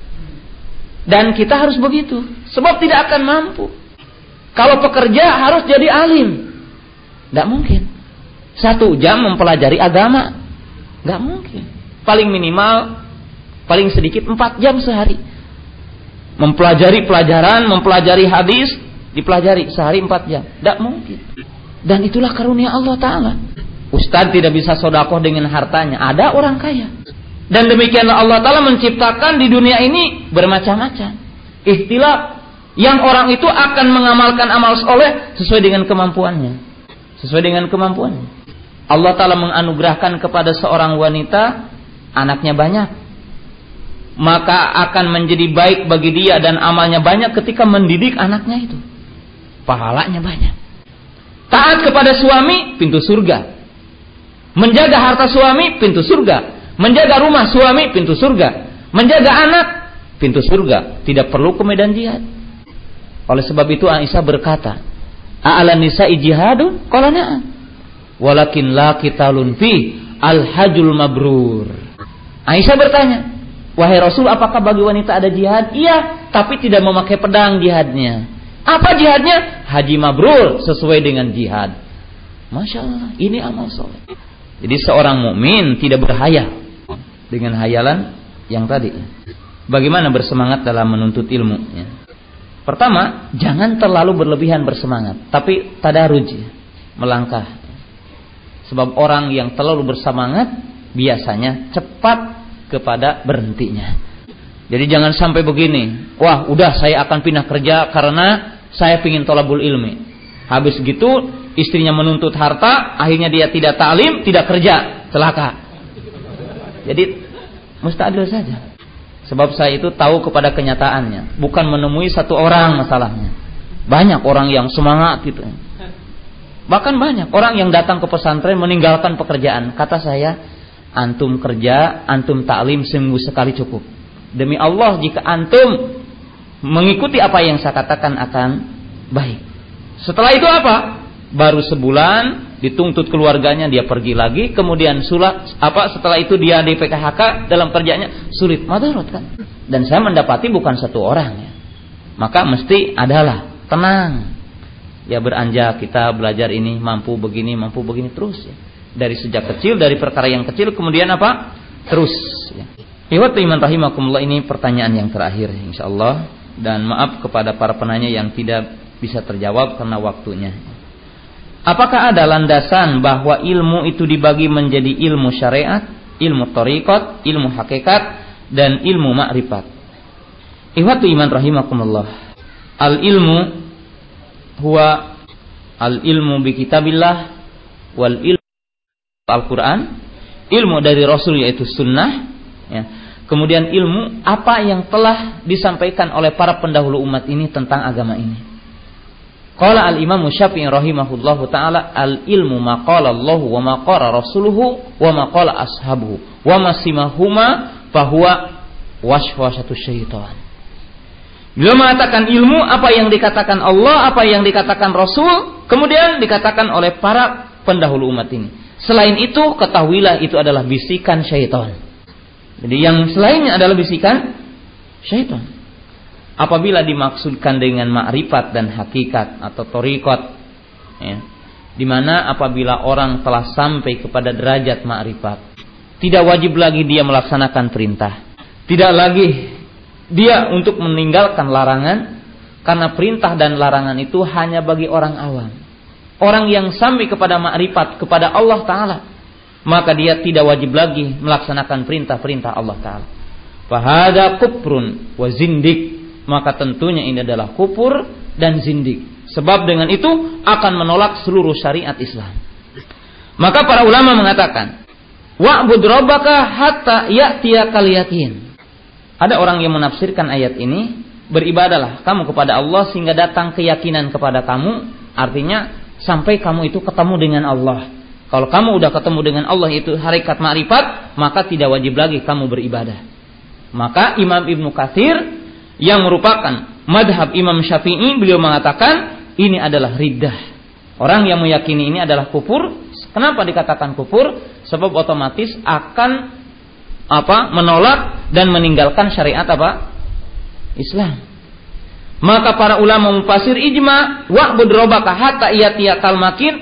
Dan kita harus begitu, sebab tidak akan mampu. Kalau pekerja harus jadi alim, tidak mungkin. 1 jam mempelajari agama, tidak mungkin. Paling minimal, paling sedikit 4 jam sehari. Mempelajari pelajaran, mempelajari hadis, dipelajari sehari 4 jam. Tidak mungkin. Dan itulah karunia Allah Ta'ala. Ustaz tidak bisa sedekah dengan hartanya. Ada orang kaya. Dan demikianlah Allah Ta'ala menciptakan di dunia ini bermacam-macam ikhtilaf, yang orang itu akan mengamalkan amal soleh sesuai dengan kemampuannya. Sesuai dengan kemampuannya. Allah Ta'ala menganugerahkan kepada seorang wanita anaknya banyak, maka akan menjadi baik bagi dia dan amalnya banyak ketika mendidik anaknya itu. Pahalanya banyak. Taat kepada suami, pintu surga. Menjaga harta suami, pintu surga. Menjaga rumah suami, pintu surga. Menjaga anak, pintu surga. Tidak perlu ke medan jihad. Oleh sebab itu Aisyah berkata, "A'lan nisa'i jihadun?" Qala na'am. "Walakin la qitalun fi al-hajjul mabrur." Aisyah bertanya, "Wahai Rasul, apakah bagi wanita ada jihad?" "Iya, tapi tidak memakai pedang jihadnya." "Apa jihadnya?" "Haji mabrur, sesuai dengan jihad." Masya Allah, ini amal soleh. Jadi seorang mukmin tidak berhayal dengan hayalan yang tadi. Bagaimana bersemangat dalam menuntut ilmu? Ya. Pertama, jangan terlalu berlebihan bersemangat, tapi tadaruj, melangkah. Sebab orang yang terlalu bersemangat biasanya cepat kepada berhentinya. Jadi jangan sampai begini, wah udah saya akan pindah kerja karena saya ingin thalabul ilmi. Habis gitu istrinya menuntut harta, akhirnya dia tidak ta'lim, tidak kerja, celaka. Jadi mustahil saja. Sebab saya itu tahu kepada kenyataannya, bukan menemui satu orang masalahnya. Banyak orang yang semangat gitu. Bahkan banyak orang yang datang ke pesantren meninggalkan pekerjaan. Kata saya, antum kerja, antum ta'lim seminggu sekali cukup. Demi Allah, jika antum mengikuti apa yang saya katakan akan baik. Setelah itu apa? Baru sebulan dituntut keluarganya, dia pergi lagi, kemudian setelah itu dia di PKHK dalam kerjanya, sulit, madarat kan. Dan saya mendapati bukan satu orang ya. Maka mesti adalah tenang. Ya beranjak, kita belajar ini mampu begini terus ya. Dari sejak kecil, dari perkara yang kecil, kemudian apa? Terus ya. Ikhwat iman rahimakumullah, ini pertanyaan yang terakhir insyaallah, dan maaf kepada para penanya yang tidak bisa terjawab karena waktunya. Apakah ada landasan bahwa ilmu itu dibagi menjadi ilmu syariat, ilmu thariqat, ilmu hakikat, dan ilmu ma'rifat? Ikhwatu iman rahimakumullah. Al-ilmu huwa al-ilmu bi kitabillah wal ilmu Al-Quran, ilmu dari Rasul yaitu sunnah ya. Kemudian ilmu apa yang telah disampaikan oleh para pendahulu umat ini tentang agama ini. Qala al-Imam Syafi'i rahimahullahu ta'ala, al-ilmu ma qala Allah wa ma qala rasuluhu wa ma qala ashabuhu wa ma simahuma fahuwa waswasatu syaitan. Beliau mengatakan ilmu apa yang dikatakan Allah, apa yang dikatakan Rasul, kemudian dikatakan oleh para pendahulu umat ini. Selain itu, ketahuilah itu adalah bisikan syaitan. Jadi yang selainnya adalah bisikan syaitan. Apabila dimaksudkan dengan ma'rifat dan hakikat atau thariqat ya, di mana apabila orang telah sampai kepada derajat ma'rifat, tidak wajib lagi dia melaksanakan perintah, tidak lagi dia untuk meninggalkan larangan, karena perintah dan larangan itu hanya bagi orang awam. Orang yang sampai kepada ma'rifat kepada Allah Ta'ala, maka dia tidak wajib lagi melaksanakan perintah-perintah Allah Ta'ala. Fahada kufrun wa zindik, maka tentunya ini adalah kufur dan zindik. Sebab dengan itu akan menolak seluruh syariat Islam. Maka para ulama mengatakan, wa'bud rabbaka hatta ya'tiyakal yakin. Ada orang yang menafsirkan ayat ini, beribadahlah kamu kepada Allah sehingga datang keyakinan kepada kamu. Artinya sampai kamu itu ketemu dengan Allah. Kalau kamu udah ketemu dengan Allah, itu hakikat ma'rifat, maka tidak wajib lagi kamu beribadah. Maka Imam Ibnu Katsir yang merupakan madhab Imam Syafi'i, beliau mengatakan ini adalah riddah. Orang yang meyakini ini adalah kufur. Kenapa dikatakan kufur? Sebab otomatis akan menolak dan meninggalkan syariat Islam. Maka para ulama mufassir ijma, wa'bud rabbaka hatta ya'tiyakal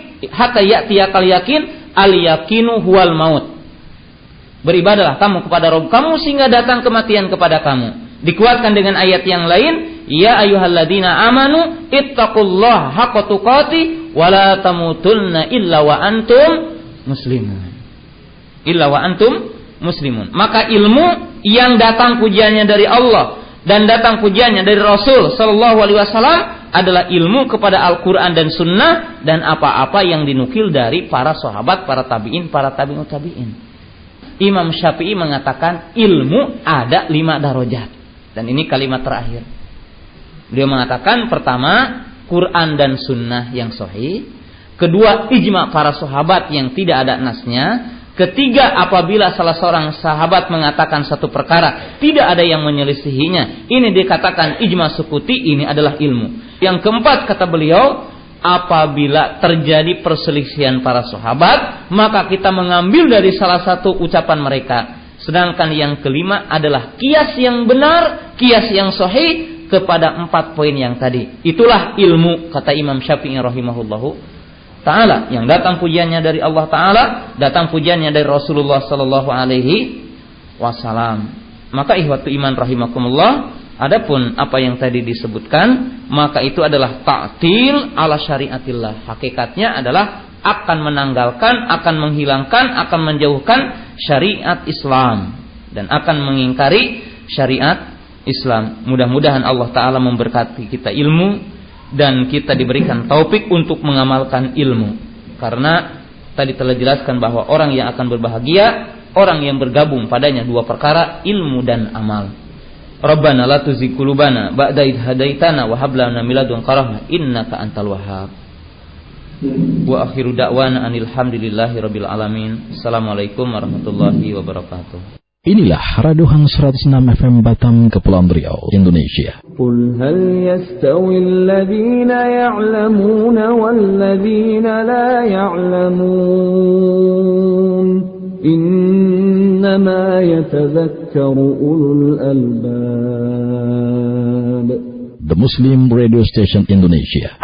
yakin, al yakinu huwal maut. Beribadahlah kamu kepada Rabb kamu sehingga datang kematian kepada kamu. Dikuatkan dengan ayat yang lain, ya ayyuhalladzina amanu ittaqullaha haqqa tuqatih wa la tamutunna illa wa antum muslimun. Illa wa antum muslimun. Maka ilmu yang datang pujiannya dari Allah dan datang pujiannya dari Rasul sallallahu alaihi wasallam adalah ilmu kepada Al-Qur'an dan Sunnah dan apa-apa yang dinukil dari para sahabat, para tabi'in, para tabi'ut tabi'in. Imam Syafi'i mengatakan ilmu ada 5 darajat. Dan ini kalimat terakhir. Beliau mengatakan pertama, Quran dan Sunnah yang sahih. Kedua, ijma para sahabat yang tidak ada nasnya. Ketiga, apabila salah seorang sahabat mengatakan satu perkara, tidak ada yang menyelisihinya, ini dikatakan ijma sukuti, ini adalah ilmu. Yang keempat, kata beliau, apabila terjadi perselisihan para sahabat, maka kita mengambil dari salah satu ucapan mereka. Sedangkan yang kelima adalah kias yang benar, kias yang sahih kepada 4 poin yang tadi. Itulah ilmu, kata Imam Syafi'i rahimahullahu ta'ala. Yang datang pujiannya dari Allah ta'ala, datang pujiannya dari Rasulullah sallallahu alaihi wasallam. Maka ihwatu iman rahimakumullah, adapun apa yang tadi disebutkan, maka itu adalah ta'til ala syariatillah. Hakikatnya adalah akan menanggalkan, akan menghilangkan, akan menjauhkan syariat Islam dan akan mengingkari syariat Islam. Mudah-mudahan Allah Ta'ala memberkati kita ilmu dan kita diberikan taufik untuk mengamalkan ilmu. Karena tadi telah jelaskan bahwa orang yang akan berbahagia, orang yang bergabung padanya 2 perkara, ilmu dan amal. Rabbana la tuzigh qulubana ba'da idh hadaitana wa hab lana min ladunka rahmah innaka antal wahhab. Wa akhiru da'wana anil hamdulillahi rabbil alamin. Assalamualaikum warahmatullahi wabarakatuh. Inilah Raduhan 106 FM Batam, Kepulauan Riau, Indonesia. Qul hal yastawi alladhina ya'lamuna walladhina la ya'lamun. Innama yatadhakkaru ulul albab. The Muslim Radio Station Indonesia